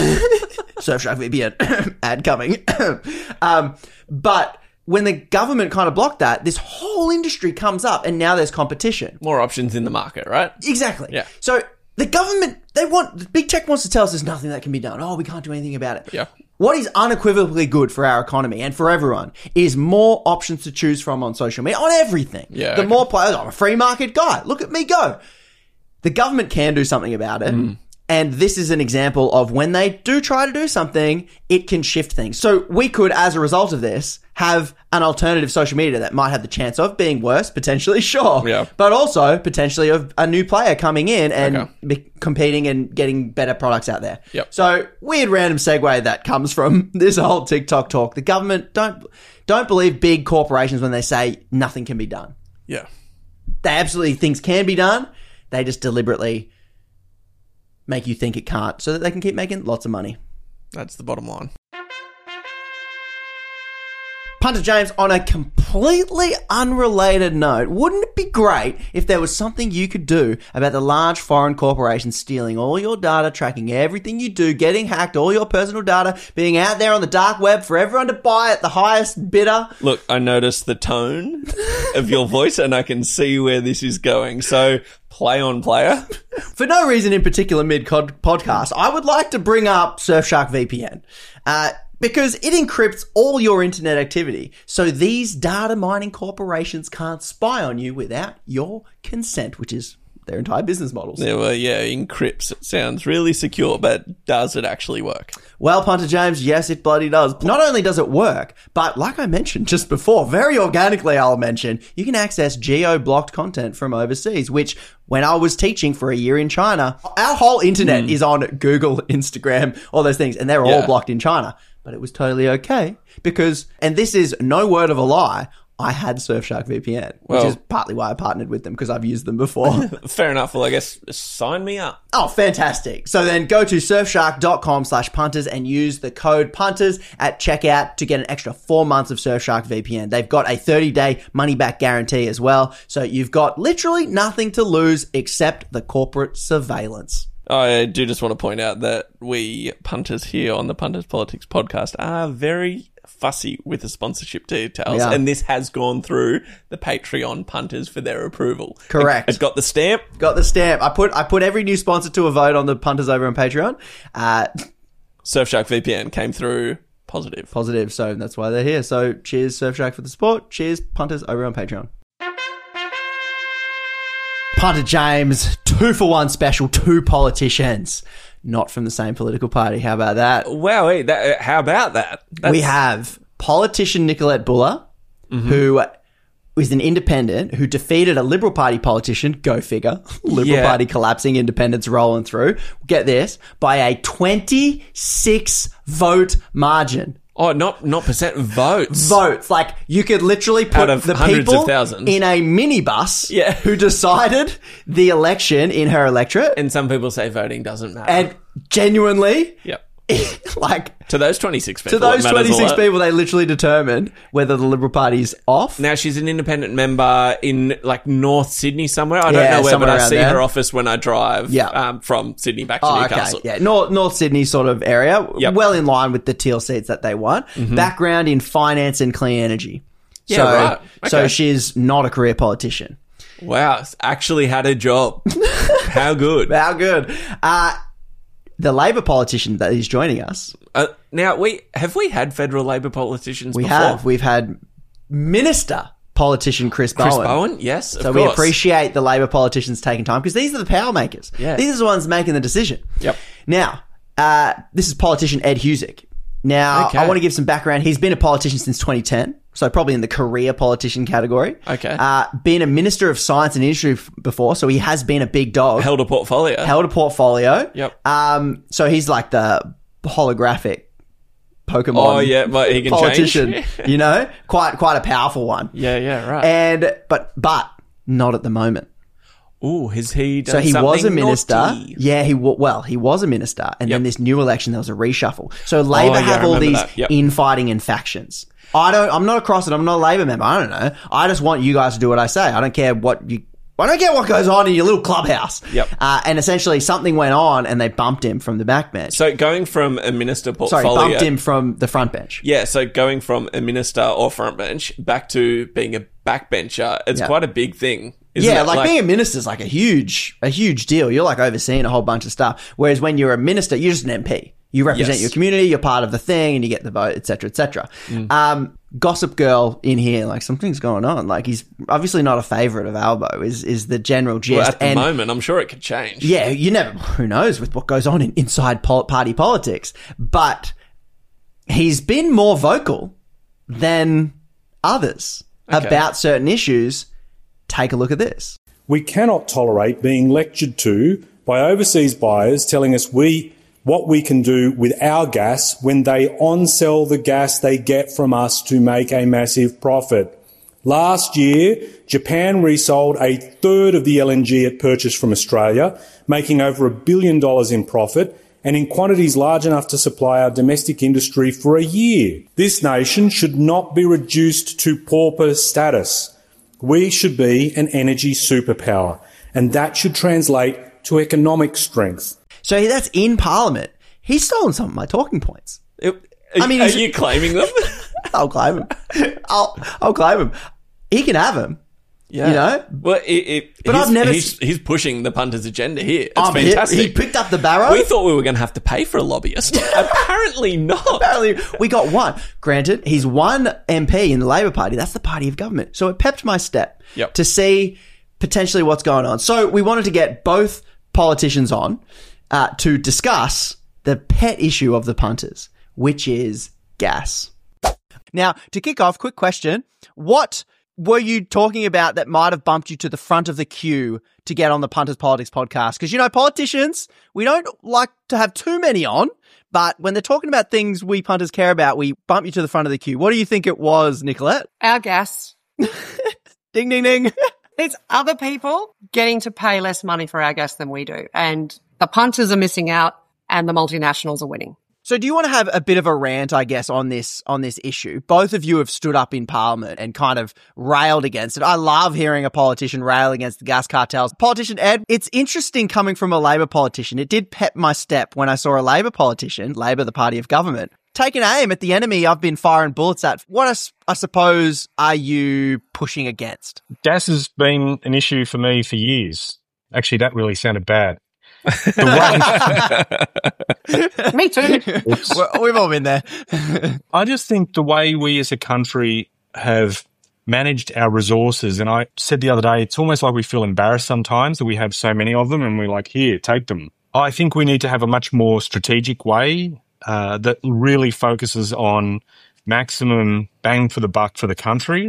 Speaker 1: Surfshark V P N ad coming. um, but when the government kind of blocked that, this whole industry comes up and now there's competition.
Speaker 2: More options in the market, right?
Speaker 1: Exactly.
Speaker 2: Yeah.
Speaker 1: So the government, they want, big tech wants to tell us there's nothing that can be done. Oh, we can't do anything about it.
Speaker 2: Yeah.
Speaker 1: What is unequivocally good for our economy and for everyone is more options to choose from on social media, on everything.
Speaker 2: Yeah,
Speaker 1: The
Speaker 2: okay.
Speaker 1: more players, I'm a free market guy. Look at me go. The government can do something about it.
Speaker 2: Mm.
Speaker 1: And this is an example of when they do try to do something, it can shift things. So we could, as a result of this, have an alternative social media that might have the chance of being worse, potentially, sure.
Speaker 2: Yeah.
Speaker 1: But also potentially of a new player coming in and
Speaker 2: Okay.
Speaker 1: be competing and getting better products out there.
Speaker 2: Yep.
Speaker 1: So weird random segue that comes from this whole TikTok talk. The government don't don't believe big corporations when they say nothing can be done.
Speaker 2: Yeah.
Speaker 1: They absolutely things can be done. They just deliberately make you think it can't so that they can keep making lots of money.
Speaker 2: That's the bottom line.
Speaker 1: Punter James, on a completely unrelated note, wouldn't it be great if there was something you could do about the large foreign corporations stealing all your data, tracking everything you do, getting hacked, all your personal data, being out there on the dark web for everyone to buy at the highest bidder?
Speaker 2: Look, I noticed the tone of your voice and I can see where this is going. So, play on, player.
Speaker 1: For no reason in particular mid-podcast, I would like to bring up Surfshark V P N. Uh, because it encrypts all your internet activity. So these data mining corporations can't spy on you without your consent, which is their entire business models.
Speaker 2: There were, yeah, encrypts. It sounds really secure, but does it actually work?
Speaker 1: Well, Punter James, yes, it bloody does. Not only does it work, but like I mentioned just before, very organically I'll mention, you can access geo-blocked content from overseas, which when I was teaching for a year in China, our whole internet is on Google, Instagram, all those things, and they're all
Speaker 2: Yeah.
Speaker 1: blocked in China. But it was totally okay because, and this is no word of a lie, I had Surfshark V P N, which
Speaker 2: Well-
Speaker 1: is partly why I partnered with them because I've used them before.
Speaker 2: Fair enough. Well, I guess sign me up.
Speaker 1: Oh, fantastic. So then go to surfshark.com slash punters and use the code punters at checkout to get an extra four months of Surfshark V P N. They've got a thirty day money back guarantee as well. So you've got literally nothing to lose except the corporate surveillance.
Speaker 2: I do just want to point out that we punters here on the Punters Politics podcast are very fussy with the sponsorship details,
Speaker 1: Yeah.
Speaker 2: and this has gone through the Patreon punters for their approval.
Speaker 1: Correct.
Speaker 2: It, it got the stamp.
Speaker 1: Got the stamp. I put I put every new sponsor to a vote on the punters over on Patreon. Uh,
Speaker 2: Surfshark V P N came through positive.
Speaker 1: positive, so that's why they're here. So cheers, Surfshark, for the support. Cheers, punters over on Patreon. Punter James, two for one special, two politicians, not from the same political party. How about that?
Speaker 2: Wow, hey, that, how about that? That's,
Speaker 1: We have politician Nicolette Buller,
Speaker 2: Mm-hmm.
Speaker 1: who is an independent who defeated a Liberal Party politician, go figure, Liberal
Speaker 2: Yeah.
Speaker 1: Party collapsing, independents rolling through, get this, by a twenty-six vote margin.
Speaker 2: Oh, not not percent votes.
Speaker 1: Votes. Like, you could literally put
Speaker 2: Out of
Speaker 1: the
Speaker 2: hundreds
Speaker 1: people
Speaker 2: of thousands.
Speaker 1: in a minibus
Speaker 2: Yeah.
Speaker 1: who decided the election in her electorate, and,
Speaker 2: And some people say voting doesn't matter.
Speaker 1: genuinely,
Speaker 2: Yep.
Speaker 1: like,
Speaker 2: To those twenty-six people.
Speaker 1: to those
Speaker 2: it matters a
Speaker 1: twenty-six
Speaker 2: lot.
Speaker 1: people, they literally determined whether the Liberal Party's off.
Speaker 2: Now she's an independent member in like North Sydney somewhere. I don't
Speaker 1: Yeah,
Speaker 2: know where,
Speaker 1: somewhere
Speaker 2: but I
Speaker 1: around
Speaker 2: see
Speaker 1: there.
Speaker 2: her office when I drive
Speaker 1: Yeah.
Speaker 2: um, from Sydney back to
Speaker 1: Oh,
Speaker 2: Newcastle.
Speaker 1: okay. Yeah, North, North Sydney sort of area.
Speaker 2: Yep. Mm-hmm.
Speaker 1: Well in line with the teal seats that they won. Background in finance and clean energy.
Speaker 2: Yeah,
Speaker 1: so,
Speaker 2: right.
Speaker 1: So
Speaker 2: Okay.
Speaker 1: she's not a career politician.
Speaker 2: Wow, actually had a job. How good.
Speaker 1: How good. Uh, the Labor politician that is joining us,
Speaker 2: Uh, now, we have we had federal Labor politicians
Speaker 1: we
Speaker 2: before?
Speaker 1: have. We've had Minister politician Chris,
Speaker 2: Chris
Speaker 1: Bowen.
Speaker 2: Bowen? Yes, of
Speaker 1: So we
Speaker 2: course.
Speaker 1: appreciate the Labor politicians taking time because these are the power makers.
Speaker 2: Yeah.
Speaker 1: These are the ones making the decision.
Speaker 2: Yep.
Speaker 1: Now, uh, this is politician Ed Husick. Now,
Speaker 2: Okay.
Speaker 1: I want to give some background. He's been a politician since twenty ten, so probably in the career politician category.
Speaker 2: Okay.
Speaker 1: Uh, been a Minister of Science and Industry f- before, so he has been a big dog.
Speaker 2: Held a portfolio.
Speaker 1: Held a portfolio.
Speaker 2: Yep.
Speaker 1: Um, so he's like the holographic Pokemon
Speaker 2: Oh, yeah, but he can
Speaker 1: politician,
Speaker 2: change.
Speaker 1: you know? Quite, quite a powerful one.
Speaker 2: yeah, yeah, right.
Speaker 1: And, but, but not at the moment.
Speaker 2: Ooh, has he done
Speaker 1: So he was a
Speaker 2: something
Speaker 1: minister.
Speaker 2: naughty?
Speaker 1: Yeah, he w- well, he was a minister, and then
Speaker 2: Yep.
Speaker 1: this new election there was a reshuffle. So Labor
Speaker 2: Oh, yeah,
Speaker 1: have
Speaker 2: I
Speaker 1: all
Speaker 2: remember
Speaker 1: these
Speaker 2: that. Yep.
Speaker 1: infighting and factions. I don't. I'm not across it. I'm not a Labor member. I don't know. I just want you guys to do what I say. I don't care what you. I don't care what goes on in your little clubhouse.
Speaker 2: Yep.
Speaker 1: Uh, and essentially, something went on, and they bumped him from the backbench.
Speaker 2: So going from a minister
Speaker 1: Sorry,
Speaker 2: portfolio...
Speaker 1: bumped him from the front bench.
Speaker 2: Yeah, so going from a minister or front bench back to being a backbencher, it's
Speaker 1: Yeah.
Speaker 2: quite a big thing. Isn't
Speaker 1: Yeah,
Speaker 2: it?
Speaker 1: like, being a minister is like a huge, a huge deal. You're like overseeing a whole bunch of stuff. Whereas when you're a minister, you're just an M P. You represent
Speaker 2: Yes.
Speaker 1: your community. You're part of the thing, and you get the vote, et cetera, et cetera.
Speaker 2: Mm.
Speaker 1: Um, Gossip Girl in here, like something's going on. Like he's obviously not a favourite of Albo. Is is the general gist?
Speaker 2: Well, at the
Speaker 1: and
Speaker 2: moment, I'm sure it could change.
Speaker 1: yeah, you never. Who knows with what goes on in inside pol- party politics? But he's been more vocal than others
Speaker 2: Okay.
Speaker 1: about certain issues. Take a look at this.
Speaker 5: We cannot tolerate being lectured to by overseas buyers telling us we what we can do with our gas when they on-sell the gas they get from us to make a massive profit. Last year, Japan resold a third of the L N G it purchased from Australia, making over a billion dollars in profit, and in quantities large enough to supply our domestic industry for a year. This nation should not be reduced to pauper status. We should be an energy superpower, and that should translate to economic strength.
Speaker 1: So that's in Parliament. He's stolen some of my talking points.
Speaker 2: It-
Speaker 1: I
Speaker 2: are,
Speaker 1: mean,
Speaker 2: are
Speaker 1: he's-
Speaker 2: you claiming them?
Speaker 1: I'll claim him. I'll I'll claim him. He can have him.
Speaker 2: Yeah.
Speaker 1: You know?
Speaker 2: Well, it, it,
Speaker 1: But
Speaker 2: he's,
Speaker 1: I've never
Speaker 2: He's,
Speaker 1: s-
Speaker 2: he's pushing the punters' agenda here. It's
Speaker 1: Um, he-
Speaker 2: fantastic.
Speaker 1: He, picked up the barrow.
Speaker 2: We thought we were going to have to pay for a lobbyist. Apparently not.
Speaker 1: Apparently, we got one. Granted, he's one M P in the Labor Party. That's the party of government. So it pepped my step
Speaker 2: Yep.
Speaker 1: to see potentially what's going on. So we wanted to get both politicians on uh, to discuss the pet issue of the punters, which is gas. Now, to kick off, quick question. What were you talking about that might have bumped you to the front of the queue to get on the Punters Politics podcast? Because, you know, politicians, we don't like to have too many on, but when they're talking about things we punters care about, we bump you to the front of the queue. What do you think it was, Nicolette?
Speaker 6: Our gas.
Speaker 1: Ding, ding, ding.
Speaker 6: It's other people getting to pay less money for our gas than we do. And the punters are missing out and the multinationals are winning.
Speaker 1: So do you want to have a bit of a rant, I guess, on this on this issue? Both of you have stood up in Parliament and kind of railed against it. I love hearing a politician rail against the gas cartels. Politician Ed, it's interesting coming from a Labor politician. It did pep my step when I saw a Labor politician, Labor, the party of government, take an aim at the enemy I've been firing bullets at. What, I, I suppose, are you pushing against?
Speaker 7: Gas has been an issue for me for years. Actually, that really sounded bad.
Speaker 6: Me too.
Speaker 1: Well, we've all been there.
Speaker 7: I just think the way we as a country have managed our resources, and I said the other day, it's almost like we feel embarrassed sometimes that we have so many of them and we're like, here, take them. I think we need to have a much more strategic way uh, that really focuses on maximum bang for the buck for the country,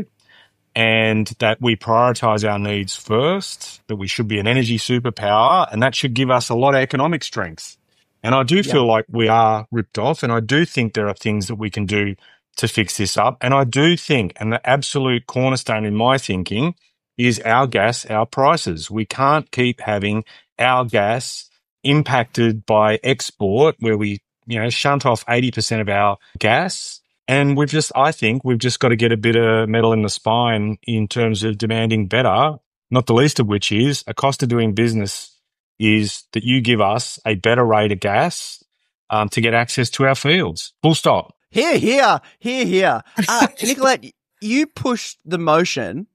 Speaker 7: and that we prioritise our needs first, that we should be an energy superpower, and that should give us a lot of economic strength. And I do feel like we are ripped off, and I do think there are things that we can do to fix this up. And I do think, and the absolute cornerstone in my thinking, is our gas, our prices. We can't keep having our gas impacted by export, where we, you know, shunt off eighty percent of our gas. And we've just, I think we've just got to get a bit of metal in the spine in terms of demanding better, not the least of which is a cost of doing business is that you give us a better rate of gas um, to get access to our fields. Full stop.
Speaker 1: Here, here, here, here. Uh, Nicolette, you pushed the motion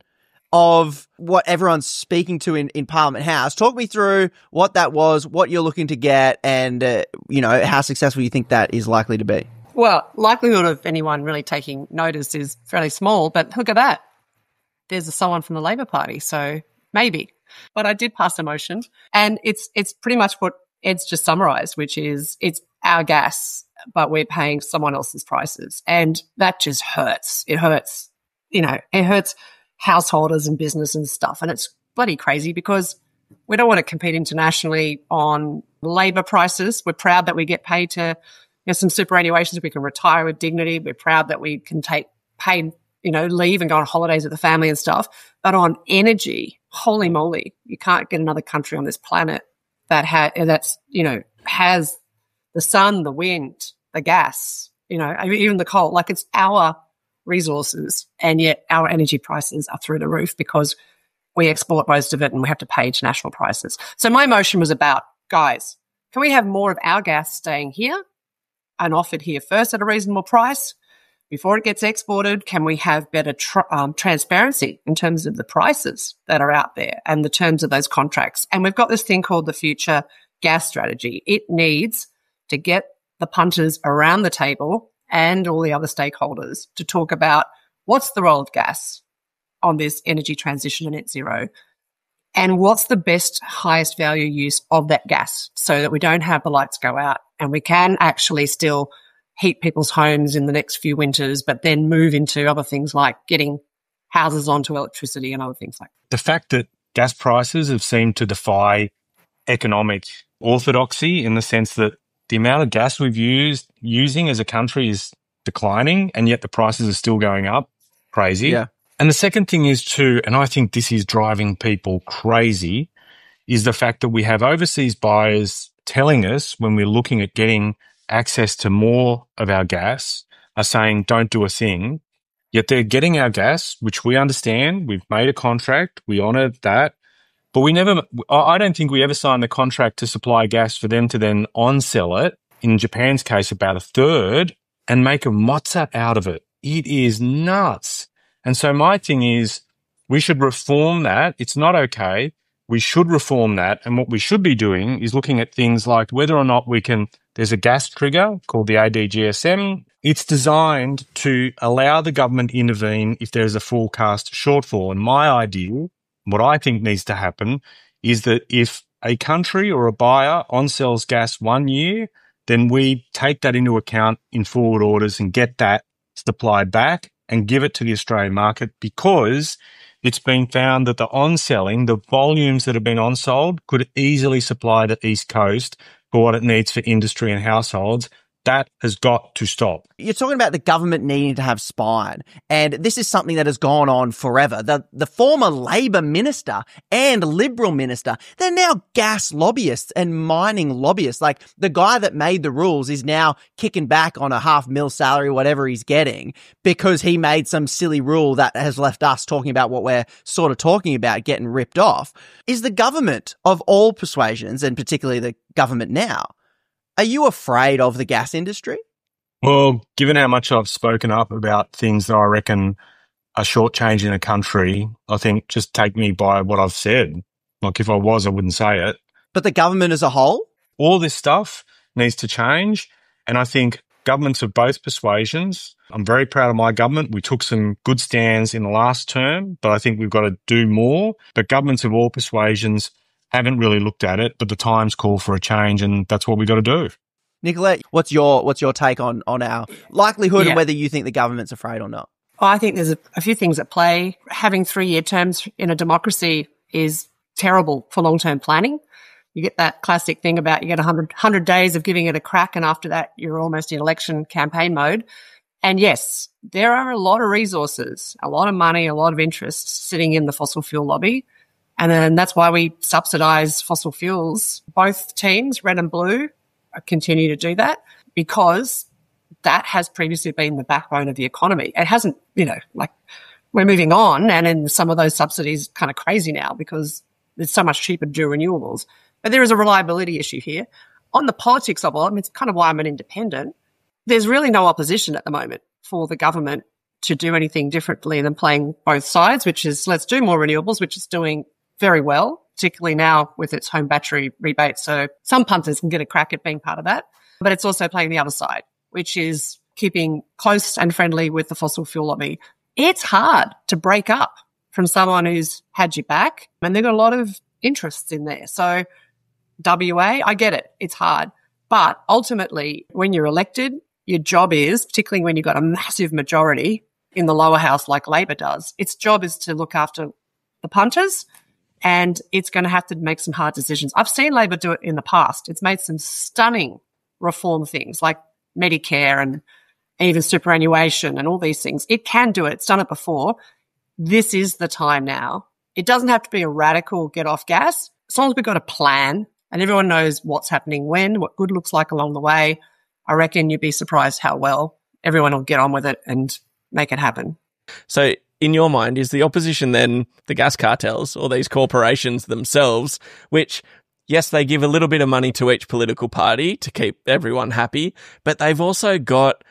Speaker 1: of what everyone's speaking to in, in Parliament House. Talk me through what that was, what you're looking to get, and, uh, you know, how successful you think that is likely to be.
Speaker 6: Well, likelihood of anyone really taking notice is fairly small, but look at that. There's someone from the Labor Party, so maybe. But I did pass a motion, and it's it's pretty much what Ed's just summarised, which is it's our gas, but we're paying someone else's prices, and that just hurts. It hurts, you know, it hurts householders and business and stuff, and it's bloody crazy because we don't want to compete internationally on labour prices. We're proud that we get paid to You know, some superannuations, we can retire with dignity. We're proud that we can take paid, you know, leave and go on holidays with the family and stuff. But on energy, holy moly, you can't get another country on this planet that ha- that's, you know, has the sun, the wind, the gas, you know, even the coal. Like, it's our resources, and yet our energy prices are through the roof because we export most of it and we have to pay international prices. So my motion was about, guys, can we have more of our gas staying here and offered here first at a reasonable price before it gets exported? Can we have better tr- um, transparency in terms of the prices that are out there and the terms of those contracts? And we've got this thing called the Future Gas Strategy. It needs to get the punters around the table and all the other stakeholders to talk about what's the role of gas on this energy transition and net zero, and what's the best, highest value use of that gas so that we don't have the lights go out and we can actually still heat people's homes in the next few winters, but then move into other things like getting houses onto electricity and other things like that.
Speaker 7: The fact that gas prices have seemed to defy economic orthodoxy, in the sense that the amount of gas we've used using as a country is declining, and yet the prices are still going up. Crazy.
Speaker 1: Yeah.
Speaker 7: And the second thing is too, and I think this is driving people crazy, is the fact that we have overseas buyers telling us when we're looking at getting access to more of our gas, are saying don't do a thing, yet they're getting our gas, which we understand. We've made a contract. We honour that. But we never, I don't think we ever signed the contract to supply gas for them to then on-sell it, in Japan's case about a third, and make a mozza out of it. It is nuts. And so my thing is, we should reform that. It's not okay. We should reform that. And what we should be doing is looking at things like whether or not we can, there's a gas trigger called the A D G S M. It's designed to allow the government to intervene if there's a forecast shortfall. And my idea, what I think needs to happen, is that if a country or a buyer on-sells gas one year, then we take that into account in forward orders and get that supply back and give it to the Australian market, because it's been found that the on-selling, the volumes that have been on-sold, could easily supply the East Coast for what it needs for industry and households That has got to stop.
Speaker 1: You're talking about the government needing to have spine, and this is something that has gone on forever. The the former Labor minister and Liberal minister, they're now gas lobbyists and mining lobbyists. Like, the guy that made the rules is now kicking back on a half mil salary, whatever he's getting, because he made some silly rule that has left us talking about what we're sort of talking about, getting ripped off. Is the government of all persuasions, and particularly the government now, are you afraid of the gas industry?
Speaker 7: Well, given how much I've spoken up about things that I reckon are shortchanging a country, I think just take me by what I've said. Like, if I was, I wouldn't say it.
Speaker 1: But the government as a whole?
Speaker 7: All this stuff needs to change. And I think governments of both persuasions, I'm very proud of my government. We took some good stands in the last term, but I think we've got to do more. But governments of all persuasions haven't really looked at it, but the times call for a change, and that's what we've got to do.
Speaker 1: Nicolette, what's your what's your take on, on our likelihood
Speaker 6: Yeah.
Speaker 1: and whether you think the government's afraid or not?
Speaker 6: Well, I think there's a, a few things at play. Having three-year terms in a democracy is terrible for long-term planning. You get that classic thing about you get one hundred, one hundred days of giving it a crack, and after that, you're almost in election campaign mode. And yes, there are a lot of resources, a lot of money, a lot of interest sitting in the fossil fuel lobby. And then that's why we subsidise fossil fuels. Both teams, red and blue, continue to do that because that has previously been the backbone of the economy. It hasn't, you know, like, we're moving on, and in some of those subsidies kind of crazy now because it's so much cheaper to do renewables. But there is a reliability issue here. On the politics of it, I mean, it's kind of why I'm an independent. There's really no opposition at the moment for the government to do anything differently than playing both sides, which is let's do more renewables, which is doing very well, particularly now with its home battery rebate. So some punters can get a crack at being part of that. But it's also playing the other side, which is keeping close and friendly with the fossil fuel lobby. It's hard to break up from someone who's had your back, and they've got a lot of interests in there. So W A, I get it. It's hard. But ultimately, when you're elected, your job is, particularly when you've got a massive majority in the lower house like Labor does, its job is to look after the punters, and it's going to have to make some hard decisions. I've seen Labor do it in the past. It's made some stunning reform things like Medicare and even superannuation and all these things. It can do it. It's done it before. This is the time now. It doesn't have to be a radical get off gas. As long as we've got a plan and everyone knows what's happening when, what good looks like along the way, I reckon you'd be surprised how well everyone will get on with it and make it happen.
Speaker 2: So in your mind, is the opposition then the gas cartels or these corporations themselves, which, yes, they give a little bit of money to each political party to keep everyone happy, but they've also got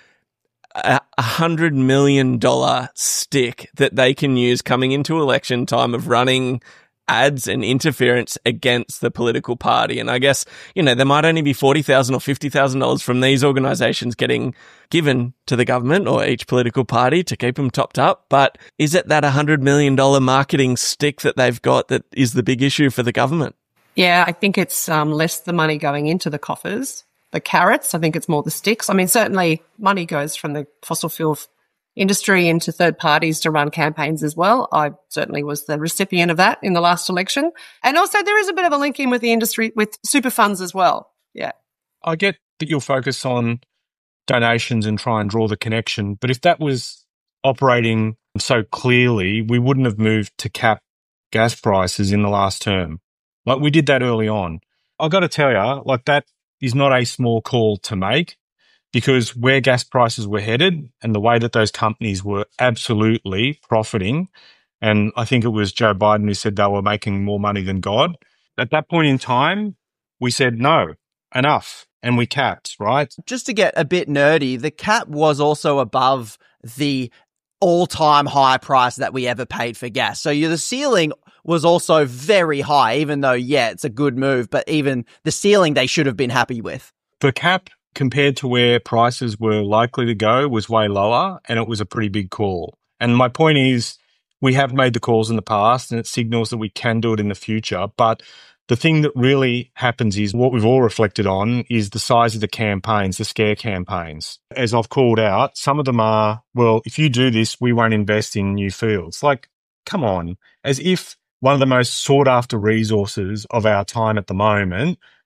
Speaker 2: a hundred million dollar stick that they can use coming into election time of running ads and interference against the political party. And I guess, you know, there might only be forty thousand dollars or fifty thousand dollars from these organisations getting given to the government or each political party to keep them topped up. But is it that one hundred million dollars marketing stick that they've got that is the big issue for the government?
Speaker 6: Yeah, I think it's um, less the money going into the coffers, the carrots. I think it's more the sticks. I mean, certainly money goes from the fossil fuel industry into third parties to run campaigns as well. I certainly was the recipient of that in the last election. And also there is a bit of a link in with the industry, with super funds as well. Yeah.
Speaker 7: I get that you'll focus on donations and try and draw the connection, but if that was operating so clearly, we wouldn't have moved to cap gas prices in the last term. Like, we did that early on. I got to tell you, like, that is not a small call to make, because where gas prices were headed and the way that those companies were absolutely profiting, and I think it was Joe Biden who said they were making more money than God. At that point in time, we said, no, enough, and we capped, right?
Speaker 1: Just to get a bit nerdy, the cap was also above the all-time high price that we ever paid for gas. So you, the ceiling was also very high, even though, yeah, it's a good move, but even the ceiling they should have been happy with.
Speaker 7: The cap, compared to where prices were likely to go, was way lower, and it was a pretty big call. And my point is, we have made the calls in the past, and it signals that we can do it in the future. But the thing that really happens is, what we've all reflected on is the size of the campaigns, the scare campaigns. As I've called out, some of them are, well, if you do this, we won't invest in new fields. Like, come on, as if one of the most sought after resources of our time at the moment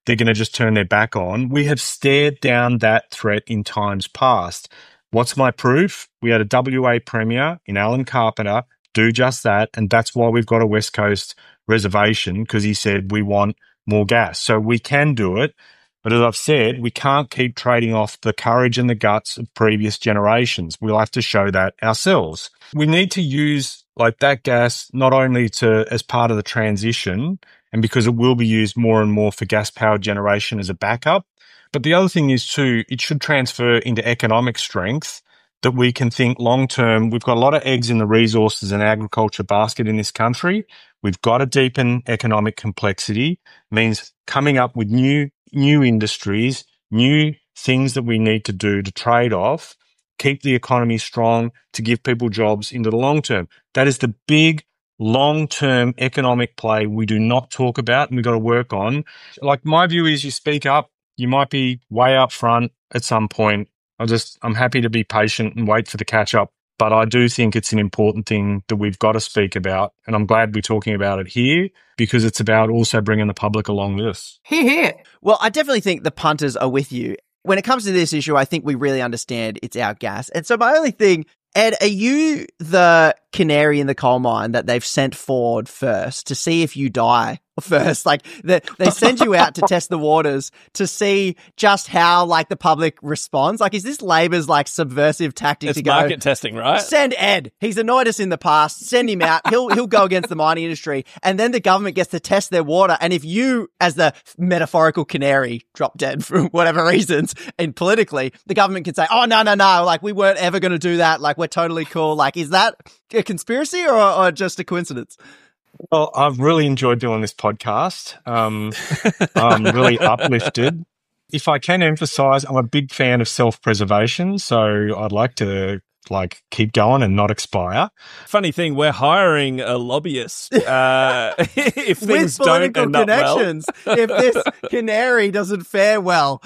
Speaker 7: they're going to just turn their back on. We have stared down that threat in times past. What's my proof? We had a W A Premier in Alan Carpenter do just that, and that's why we've got a West Coast reservation, because he said we want more gas. So we can do it, but as I've said, we can't keep trading off the courage and the guts of previous generations. We'll have to show that ourselves. We need to use like that gas not only to as part of the transition, and because it will be used more and more for gas-powered generation as a backup, but the other thing is too, it should transfer into economic strength, that we can think long-term. We've got a lot of eggs in the resources and agriculture basket in this country. We've got to deepen economic complexity, means coming up with new new industries, new things that we need to do to trade off, keep the economy strong, to give people jobs into the long term. That is the big long-term economic play we do not talk about and we've got to work on. Like, my view is you speak up, you might be way up front at some point. I just, I'm happy to be patient and wait for the catch up. But I do think it's an important thing that we've got to speak about. And I'm glad we're talking about it here, because it's about also bringing the public along with us.
Speaker 6: Hear, hear.
Speaker 1: Well, I definitely think the punters are with you. When it comes to this issue, I think we really understand it's our gas. And so my only thing, Ed, are you the canary in the coal mine that they've sent forward first to see if you die first? Like, they, they send you out to test the waters to see just how, like, the public responds? Like, is this Labor's, like, subversive tactic
Speaker 2: It's
Speaker 1: to go?
Speaker 2: market testing, right?
Speaker 1: Send Ed. He's annoyed us in the past. Send him out. He'll he'll go against the mining industry. And then the government gets to test their water. And if you, as the metaphorical canary, drop dead for whatever reasons, and politically, the government can say, oh, no, no, no, like, we weren't ever going to do that. Like, we're totally cool. Like, is that a conspiracy or, or just a coincidence?
Speaker 7: Well, I've really enjoyed doing this podcast. Um, I'm really uplifted. If I can emphasize, I'm a big fan of self-preservation, so I'd like to like keep going and not expire.
Speaker 2: Funny thing, we're hiring a lobbyist uh, if
Speaker 1: With
Speaker 2: things don't
Speaker 1: political
Speaker 2: end up well.
Speaker 1: connections, if this canary doesn't fare well.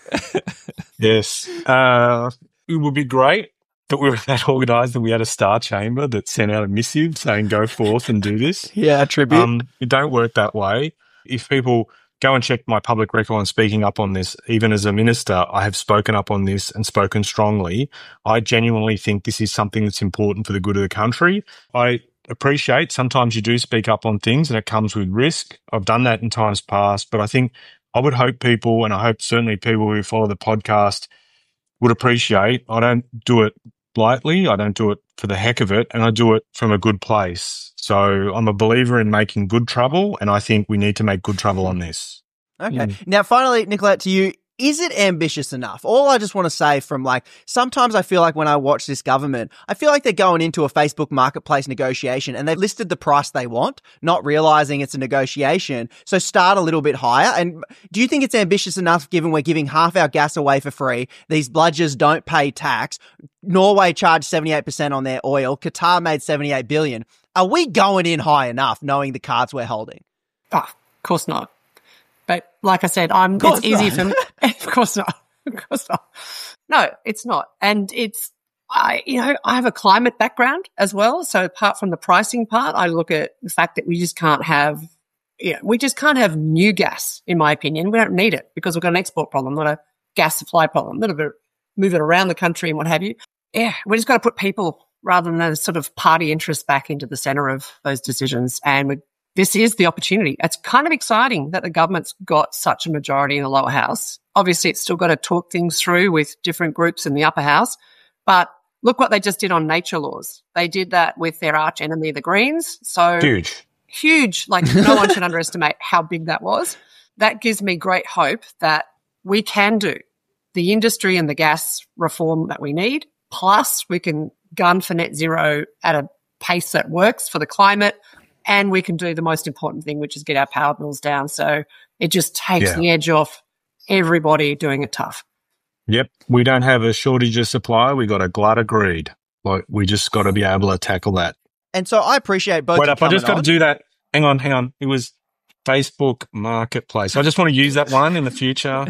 Speaker 7: Yes. Uh, it would be great that we were that organised that we had a star chamber that sent out a missive saying go forth and do this.
Speaker 1: Yeah, tribute.
Speaker 7: Um, it don't work that way. If people go and check my public record on speaking up on this, even as a minister, I have spoken up on this and spoken strongly. I genuinely think this is something that's important for the good of the country. I appreciate sometimes you do speak up on things and it comes with risk. I've done that in times past, but I think I would hope people, and I hope certainly people who follow the podcast would appreciate, I don't do it lightly. I don't do it for the heck of it, and I do it from a good place. So I'm a believer in making good trouble, and I think we need to make good trouble on this.
Speaker 1: Okay.
Speaker 7: Mm.
Speaker 1: Now, finally, Nicolette, to you, is it ambitious enough? All I just want to say from like, sometimes I feel like when I watch this government, I feel like they're going into a Facebook marketplace negotiation and they've listed the price they want, not realizing it's a negotiation. So start a little bit higher. And do you think it's ambitious enough given we're giving half our gas away for free? These bludgers don't pay tax. Norway charged seventy-eight percent on their oil. Qatar made seventy-eight billion. Are we going in high enough knowing the cards we're holding?
Speaker 6: Oh, of course not. But like I said, I'm. It's easy for me. Of course not. Of course not. No, it's not. And it's, I, you know, I have a climate background as well. So apart from the pricing part, I look at the fact that we just can't have, you know, we just can't have new gas, in my opinion. We don't need it because we've got an export problem, not a gas supply problem. A little bit, move it around the country and what have you. Yeah, we just got to put people rather than a sort of party interest back into the center of those decisions. And we This is the opportunity. It's kind of exciting that the government's got such a majority in the lower house. Obviously, it's still got to talk things through with different groups in the upper house. But look what they just did on nature laws. They did that with their arch enemy, the Greens. So
Speaker 7: Huge.
Speaker 6: Huge. Like, no one should underestimate how big that was. That gives me great hope that we can do the industry and the gas reform that we need. Plus, we can gun for net zero at a pace that works for the climate. And we can do the most important thing, which is get our power bills down. So it just takes
Speaker 7: Yeah.
Speaker 6: the edge off everybody doing it tough.
Speaker 7: Yep. We don't have a shortage of supply. We got a glut of greed. Like, we just got to be able to tackle that.
Speaker 1: And so I appreciate both.
Speaker 7: Wait
Speaker 1: you
Speaker 7: up. I just got
Speaker 1: coming
Speaker 7: to
Speaker 1: on.
Speaker 7: do that. Hang on, hang on. It was Facebook Marketplace. I just want to use that one in the future.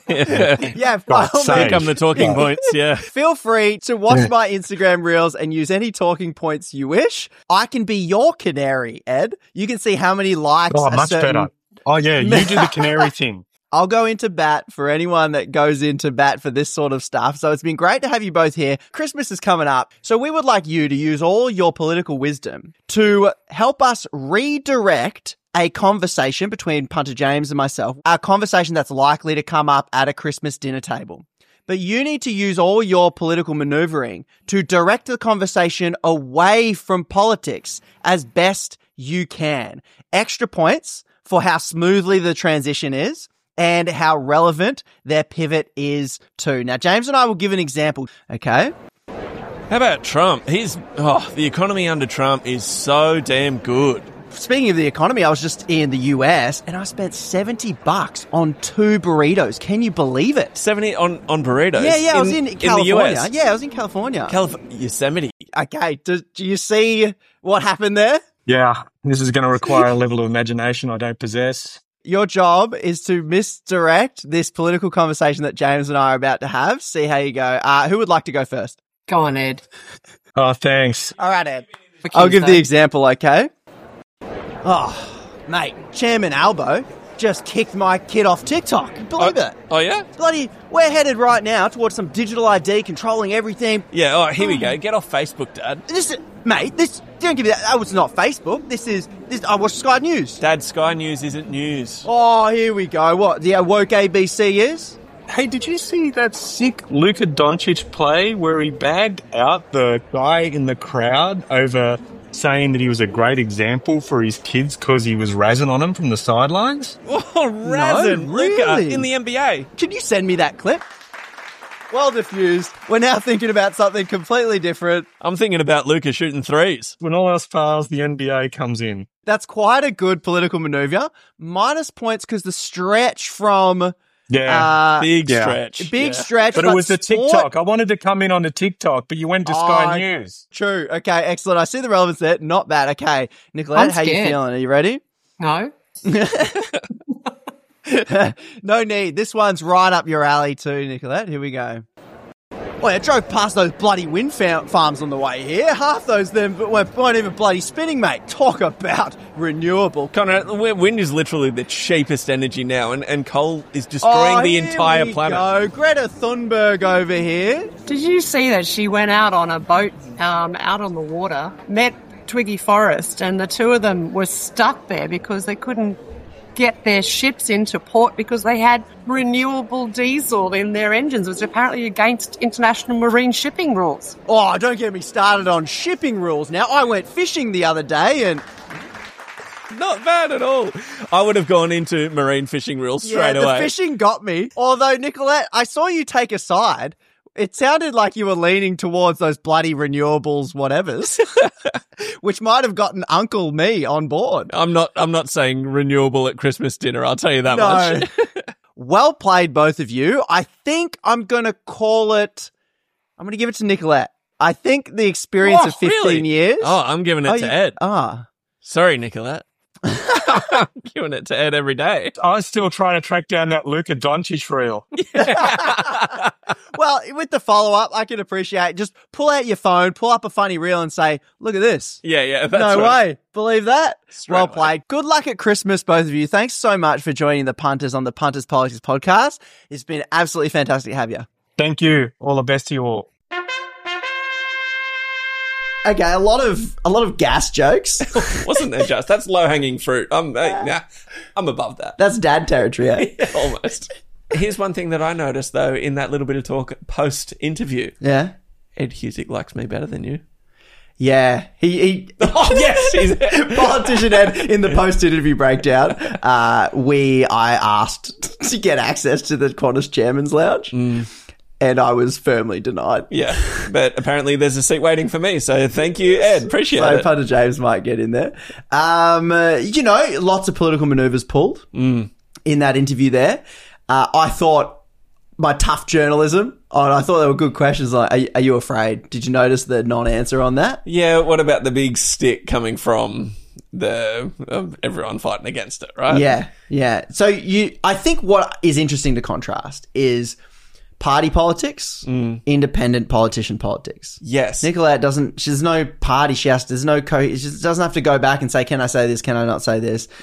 Speaker 1: Yeah, by
Speaker 7: God's
Speaker 1: all
Speaker 7: sake.
Speaker 1: means,
Speaker 2: Become the talking points, yeah.
Speaker 1: feel free to watch my Instagram reels and use any talking points you wish. I can be your canary, Ed. You can see how many likes.
Speaker 7: Oh,
Speaker 1: a
Speaker 7: much
Speaker 1: certain-
Speaker 7: better. Oh, yeah. You do the canary thing.
Speaker 1: I'll go into bat for anyone that goes into bat for this sort of stuff. So it's been great to have you both here. Christmas is coming up. So we would like you to use all your political wisdom to help us redirect a conversation between Punter James and myself, a conversation that's likely to come up at a Christmas dinner table. But you need to use all your political maneuvering to direct the conversation away from politics as best you can. Extra points for how smoothly the transition is and how relevant their pivot is too. Now, James and I will give an example, okay?
Speaker 2: How about Trump? He's, oh, the economy under Trump is so damn good.
Speaker 1: Speaking of the economy, I was just in the U S and I spent seventy bucks on two burritos. Can you believe it?
Speaker 2: seventy on, on burritos?
Speaker 1: Yeah, yeah, I was in California.
Speaker 2: In the U S?
Speaker 1: Yeah, I was in California.
Speaker 2: Calif- Yosemite.
Speaker 1: Okay, do, do you see what happened there?
Speaker 7: Yeah, this is going to require a level of imagination I don't possess.
Speaker 1: Your job is to misdirect this political conversation that James and I are about to have. See how you go. Uh, who would like to go first?
Speaker 6: Go on, Ed.
Speaker 7: Oh, thanks.
Speaker 1: All right, Ed.
Speaker 6: For
Speaker 1: I'll
Speaker 6: King's
Speaker 1: give the
Speaker 6: Day.
Speaker 1: example, okay? Oh, mate, Chairman Albo just kicked my kid off TikTok. Believe
Speaker 2: Oh,
Speaker 1: it.
Speaker 2: oh, yeah?
Speaker 1: Bloody, we're headed right now towards some digital I D controlling everything.
Speaker 2: Yeah, all right, here we go. Get off Facebook, Dad.
Speaker 1: This is, mate, this, don't give me that. Oh, it's not Facebook. This is, this, I watch Sky News.
Speaker 2: Dad, Sky News isn't news.
Speaker 1: Oh, here we go. What, the woke A B C is?
Speaker 7: Hey, did you see that sick Luka Doncic play where he bagged out the guy in the crowd over saying that he was a great example for his kids because he was razzing on him from the sidelines?
Speaker 2: Oh, Razzin,
Speaker 1: No,
Speaker 2: Luka,
Speaker 1: really?
Speaker 2: in the N B A.
Speaker 1: Can you send me that clip? Well diffused. We're now thinking about something completely different.
Speaker 2: I'm thinking about Luka shooting threes.
Speaker 7: When all else fails, the N B A comes in.
Speaker 1: That's quite a good political maneuver. Minus points because the stretch from
Speaker 7: Yeah.
Speaker 1: uh,
Speaker 2: Big
Speaker 7: yeah.
Speaker 2: stretch.
Speaker 1: big
Speaker 2: Yeah.
Speaker 1: stretch,
Speaker 7: but it was the
Speaker 1: sport-
Speaker 7: TikTok. I wanted to come in on the TikTok, but you went to Sky
Speaker 1: Oh,
Speaker 7: News.
Speaker 1: True. Okay, excellent. I see the relevance there. Not bad. Okay, Nicolette,
Speaker 6: I'm
Speaker 1: how you
Speaker 6: scared.
Speaker 1: feeling? Are you ready?
Speaker 6: No.
Speaker 1: No need. This one's right up your alley too, Nicolette. Here we go. Well, I drove past those bloody wind fa- farms on the way here. Half those them weren't, weren't even bloody spinning, mate. Talk about renewable.
Speaker 2: Connor, wind is literally the cheapest energy now, and, and coal is destroying
Speaker 1: Oh,
Speaker 2: the
Speaker 1: here
Speaker 2: entire
Speaker 1: we
Speaker 2: planet.
Speaker 1: Go. Greta Thunberg over here.
Speaker 6: Did you see that she went out on a boat um, out on the water, met Twiggy Forrest, and the two of them were stuck there because they couldn't get their ships into port because they had renewable diesel in their engines, which is apparently against international marine shipping rules.
Speaker 1: Oh, don't get me started on shipping rules now. I went fishing the other day and
Speaker 2: Not bad at all. I would have gone into marine fishing rules
Speaker 1: yeah,
Speaker 2: straight
Speaker 1: the
Speaker 2: away.
Speaker 1: fishing got me. Although, Nicolette, I saw you take a side. It sounded like you were leaning towards those bloody renewables whatevers, which might have gotten Uncle me on board.
Speaker 2: I'm not. I'm not saying renewable at Christmas dinner. I'll tell you that
Speaker 1: No.
Speaker 2: much.
Speaker 1: Well played, both of you. I think I'm going to call it, I'm going to give it to Nicolette. I think the experience
Speaker 2: Oh,
Speaker 1: of fifteen
Speaker 2: really?
Speaker 1: years.
Speaker 2: Oh, I'm giving it
Speaker 1: Oh,
Speaker 2: to
Speaker 1: you-
Speaker 2: Ed.
Speaker 1: Ah.
Speaker 2: Sorry, Nicolette. I'm giving it to Ed every day.
Speaker 7: I was still trying to track down that Luka Doncic reel.
Speaker 1: Well, with the follow-up, I can appreciate. Just pull out your phone, pull up a funny reel and say, look at this.
Speaker 2: Yeah, yeah. That's
Speaker 1: No
Speaker 2: right.
Speaker 1: way. Believe that?
Speaker 2: Straight
Speaker 1: well
Speaker 2: away.
Speaker 1: played. Good luck at Christmas, both of you. Thanks so much for joining the Punters on the Punters Politics podcast. It's been absolutely fantastic to have you.
Speaker 7: Thank you. All the best to you all.
Speaker 1: Okay, a lot of a lot of gas jokes.
Speaker 2: Wasn't there just? That's low hanging fruit. I'm uh, nah, I'm above that.
Speaker 1: That's dad territory, eh?
Speaker 2: Yeah, almost. Here's one thing that I noticed though in that little bit of talk post interview.
Speaker 1: Yeah.
Speaker 2: Ed Husick likes me better than you.
Speaker 1: Yeah. He, he
Speaker 2: Oh yes, he's
Speaker 1: Politician Ed, in the post-interview breakdown, uh, we I asked to get access to the Qantas Chairman's Lounge, and I was firmly denied.
Speaker 2: yeah. But apparently there's a seat waiting for me. So thank you, Ed. Appreciate
Speaker 1: So
Speaker 2: it.
Speaker 1: Punter James might get in there. Um, uh, you know, lots of political manoeuvres pulled in that interview there. Uh, I thought my tough journalism, oh, and I thought there were good questions like, are, are you afraid? Did you notice the non-answer on that?
Speaker 2: Yeah. What about the big stick coming from the um, everyone fighting against it? Right.
Speaker 1: Yeah, yeah. So you, I think what is interesting to contrast is party politics, independent politician politics.
Speaker 2: Yes.
Speaker 1: Nicolette doesn't, she's no party, she has, there's no co, she doesn't have to go back and say, can I say this, can I not say this?
Speaker 2: Yep.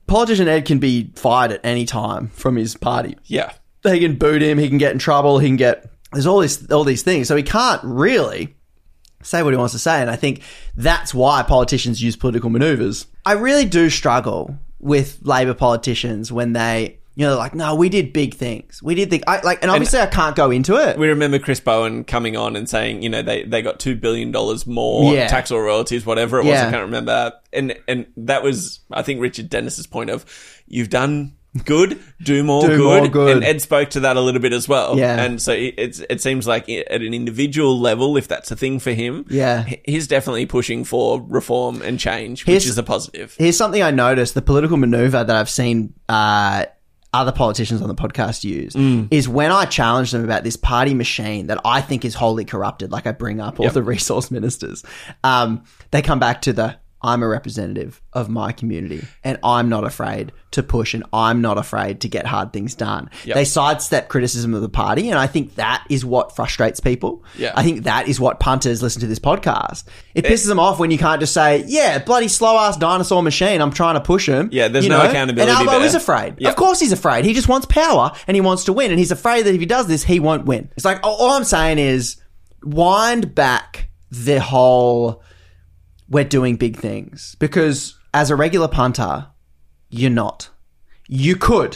Speaker 1: politician Ed can be fired at any time from his party.
Speaker 2: Yeah.
Speaker 1: They can boot him. He can get in trouble. He can get... There's all this, all these things. So he can't really say what he wants to say. And I think that's why politicians use political maneuvers. I really do struggle with Labor politicians when they, you know, like, no, we did big things. We did the, I, like, and obviously and I can't go into it.
Speaker 2: We remember Chris Bowen coming on and saying, you know, they, they got two billion dollars more
Speaker 1: Yeah.
Speaker 2: tax or royalties, whatever it was.
Speaker 1: Yeah.
Speaker 2: I can't remember. And, and that was, I think, Richard Dennis's point of, you've done good, do more,
Speaker 1: Do
Speaker 2: good.
Speaker 1: more good.
Speaker 2: And Ed spoke to that a little bit as well.
Speaker 1: Yeah.
Speaker 2: And so it, it's, it seems like at an individual level, if that's a thing for him,
Speaker 1: Yeah.
Speaker 2: he- he's definitely pushing for reform and change, which
Speaker 1: Here's-
Speaker 2: is a positive.
Speaker 1: Here's something I noticed. The political maneuver that I've seen uh, other politicians on the podcast use
Speaker 2: Mm.
Speaker 1: is when I challenge them about this party machine that I think is wholly corrupted, like I bring up all
Speaker 2: Yep.
Speaker 1: the resource ministers, um, they come back to the, I'm a representative of my community and I'm not afraid to push and I'm not afraid to get hard things done.
Speaker 2: Yep.
Speaker 1: They sidestep criticism of the party, and I think that is what frustrates people.
Speaker 2: Yeah.
Speaker 1: I think that is what punters listen to this podcast. It pisses them off when you can't just say, yeah, bloody slow-ass dinosaur machine, I'm trying to push him.
Speaker 2: Yeah, there's
Speaker 1: You
Speaker 2: no
Speaker 1: know?
Speaker 2: accountability
Speaker 1: And Albo
Speaker 2: there.
Speaker 1: is afraid.
Speaker 2: Yep.
Speaker 1: Of course he's afraid. He just wants power and he wants to win, and he's afraid that if he does this, he won't win. It's like, all all I'm saying is wind back the whole we're doing big things, because as a regular punter, you're not. You could.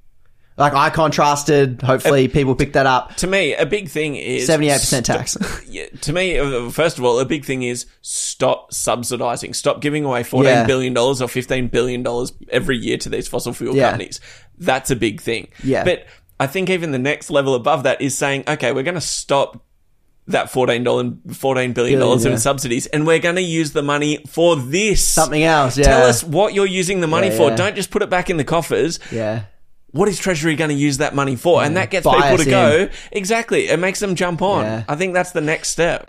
Speaker 1: Like I contrasted, hopefully people picked that up.
Speaker 2: To me, a big thing is
Speaker 1: seventy-eight percent tax.
Speaker 2: Yeah, to me, uh, first of all, a big thing is stop subsidizing. Stop giving away fourteen
Speaker 1: Yeah.
Speaker 2: billion dollars or fifteen billion dollars every year to these fossil fuel
Speaker 1: Yeah.
Speaker 2: companies. That's a big thing.
Speaker 1: Yeah.
Speaker 2: But I think even the next level above that is saying, okay, we're going to stop that fourteen dollars, fourteen billion dollars
Speaker 1: Billion,
Speaker 2: in
Speaker 1: yeah.
Speaker 2: subsidies, and we're going to use the money for this.
Speaker 1: Something else, yeah.
Speaker 2: Tell us what you're using the money
Speaker 1: Yeah,
Speaker 2: for.
Speaker 1: yeah.
Speaker 2: Don't just put it back in the coffers.
Speaker 1: Yeah.
Speaker 2: What is Treasury going to use that money for? And that gets
Speaker 1: Buy
Speaker 2: people
Speaker 1: us
Speaker 2: to go. Exactly. It makes them jump on.
Speaker 1: Yeah.
Speaker 2: I think that's the next step.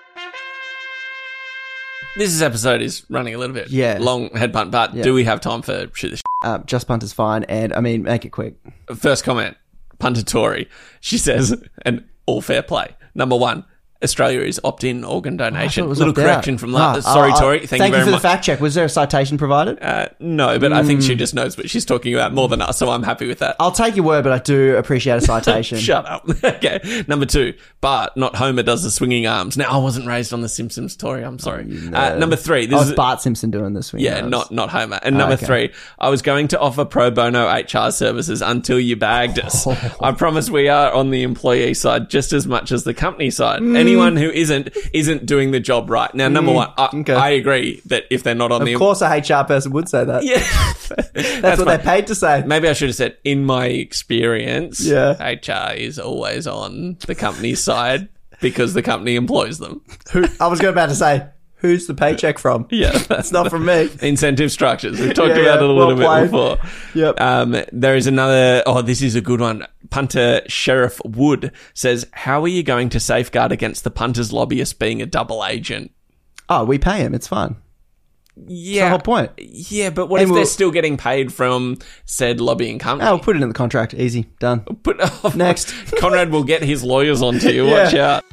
Speaker 2: This episode is running a little bit
Speaker 1: Yeah.
Speaker 2: long, head punt, but
Speaker 1: Yeah.
Speaker 2: do we have time for shoot the shit?
Speaker 1: Uh, just punt is fine, and I mean, make it quick.
Speaker 2: First comment, Punter Tory. She says, and all fair play. Number one, Australia is opt-in organ
Speaker 1: I thought
Speaker 2: donation.
Speaker 1: it was
Speaker 2: Little
Speaker 1: opt-out.
Speaker 2: correction from last.
Speaker 1: Ah,
Speaker 2: Sorry,
Speaker 1: oh,
Speaker 2: Tory.
Speaker 1: oh,
Speaker 2: Thank,
Speaker 1: thank
Speaker 2: you very
Speaker 1: for
Speaker 2: much.
Speaker 1: the fact check. Was there a citation provided?
Speaker 2: Uh, no, but I think she just knows what she's talking about more than us, so I'm happy with that.
Speaker 1: I'll take your word, but I do appreciate a citation.
Speaker 2: Shut up. Okay. Number two, Bart, not Homer, does the swinging arms. Now, I wasn't raised on the Simpsons, Tory. I'm sorry. Uh, number three. This
Speaker 1: Oh, it's
Speaker 2: is
Speaker 1: Bart Simpson doing this. swing
Speaker 2: Yeah,
Speaker 1: arms.
Speaker 2: not not Homer. And number
Speaker 1: okay.
Speaker 2: three, I was going to offer pro bono H R services until you bagged us. I promise we are on the employee side just as much as the company side.
Speaker 1: Mm.
Speaker 2: Anyone who isn't, isn't doing the job right. Now, number one, I,
Speaker 1: Okay.
Speaker 2: I agree that if they're not on the...
Speaker 1: Of course, a H R person would say that.
Speaker 2: Yeah.
Speaker 1: That's,
Speaker 2: That's
Speaker 1: what
Speaker 2: fine.
Speaker 1: they're paid to say.
Speaker 2: Maybe I should have said, in my experience,
Speaker 1: Yeah.
Speaker 2: H R is always on the company's side because the company employs them.
Speaker 1: Who, I was about to say, who's the paycheck from?
Speaker 2: Yeah.
Speaker 1: That's not from me.
Speaker 2: Incentive structures. We've talked
Speaker 1: Yeah,
Speaker 2: about
Speaker 1: yeah.
Speaker 2: it a
Speaker 1: Well
Speaker 2: little
Speaker 1: played.
Speaker 2: bit before.
Speaker 1: Yep.
Speaker 2: Um, there is another, oh, this is a good one. Punter Sheriff Wood says, how are you going to safeguard against the punters lobbyist being a double agent?
Speaker 1: Oh, we pay him. It's fine.
Speaker 2: Yeah.
Speaker 1: the whole point.
Speaker 2: Yeah, but what
Speaker 1: And
Speaker 2: if
Speaker 1: we'll-
Speaker 2: they're still getting paid from said lobbying company?
Speaker 1: Oh, we'll put it in the contract. Easy. Done.
Speaker 2: Put,
Speaker 1: Next.
Speaker 2: Conrad will get his lawyers onto you.
Speaker 1: Yeah.
Speaker 2: Watch out.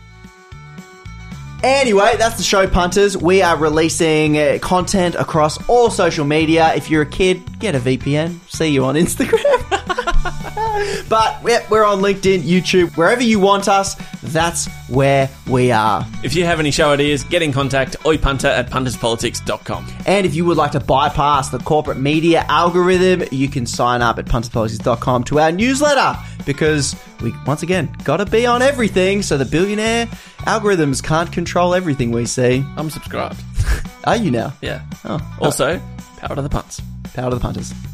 Speaker 1: Anyway, that's the show, punters. We are releasing uh, content across all social media. If you're a kid, get a V P N. See you on Instagram. But yeah, we're on LinkedIn, YouTube, wherever you want us. That's where we are.
Speaker 2: If you have any show ideas, get in contact. oipunter at punterspolitics dot com.
Speaker 1: And if you would like to bypass the corporate media algorithm, you can sign up at punterspolitics dot com to our newsletter, because we, once again, got to be on everything so the billionaire algorithms can't control everything we see.
Speaker 2: I'm subscribed.
Speaker 1: Are you now?
Speaker 2: Yeah.
Speaker 1: Oh,
Speaker 2: Also, power to the punts.
Speaker 1: power to the punters.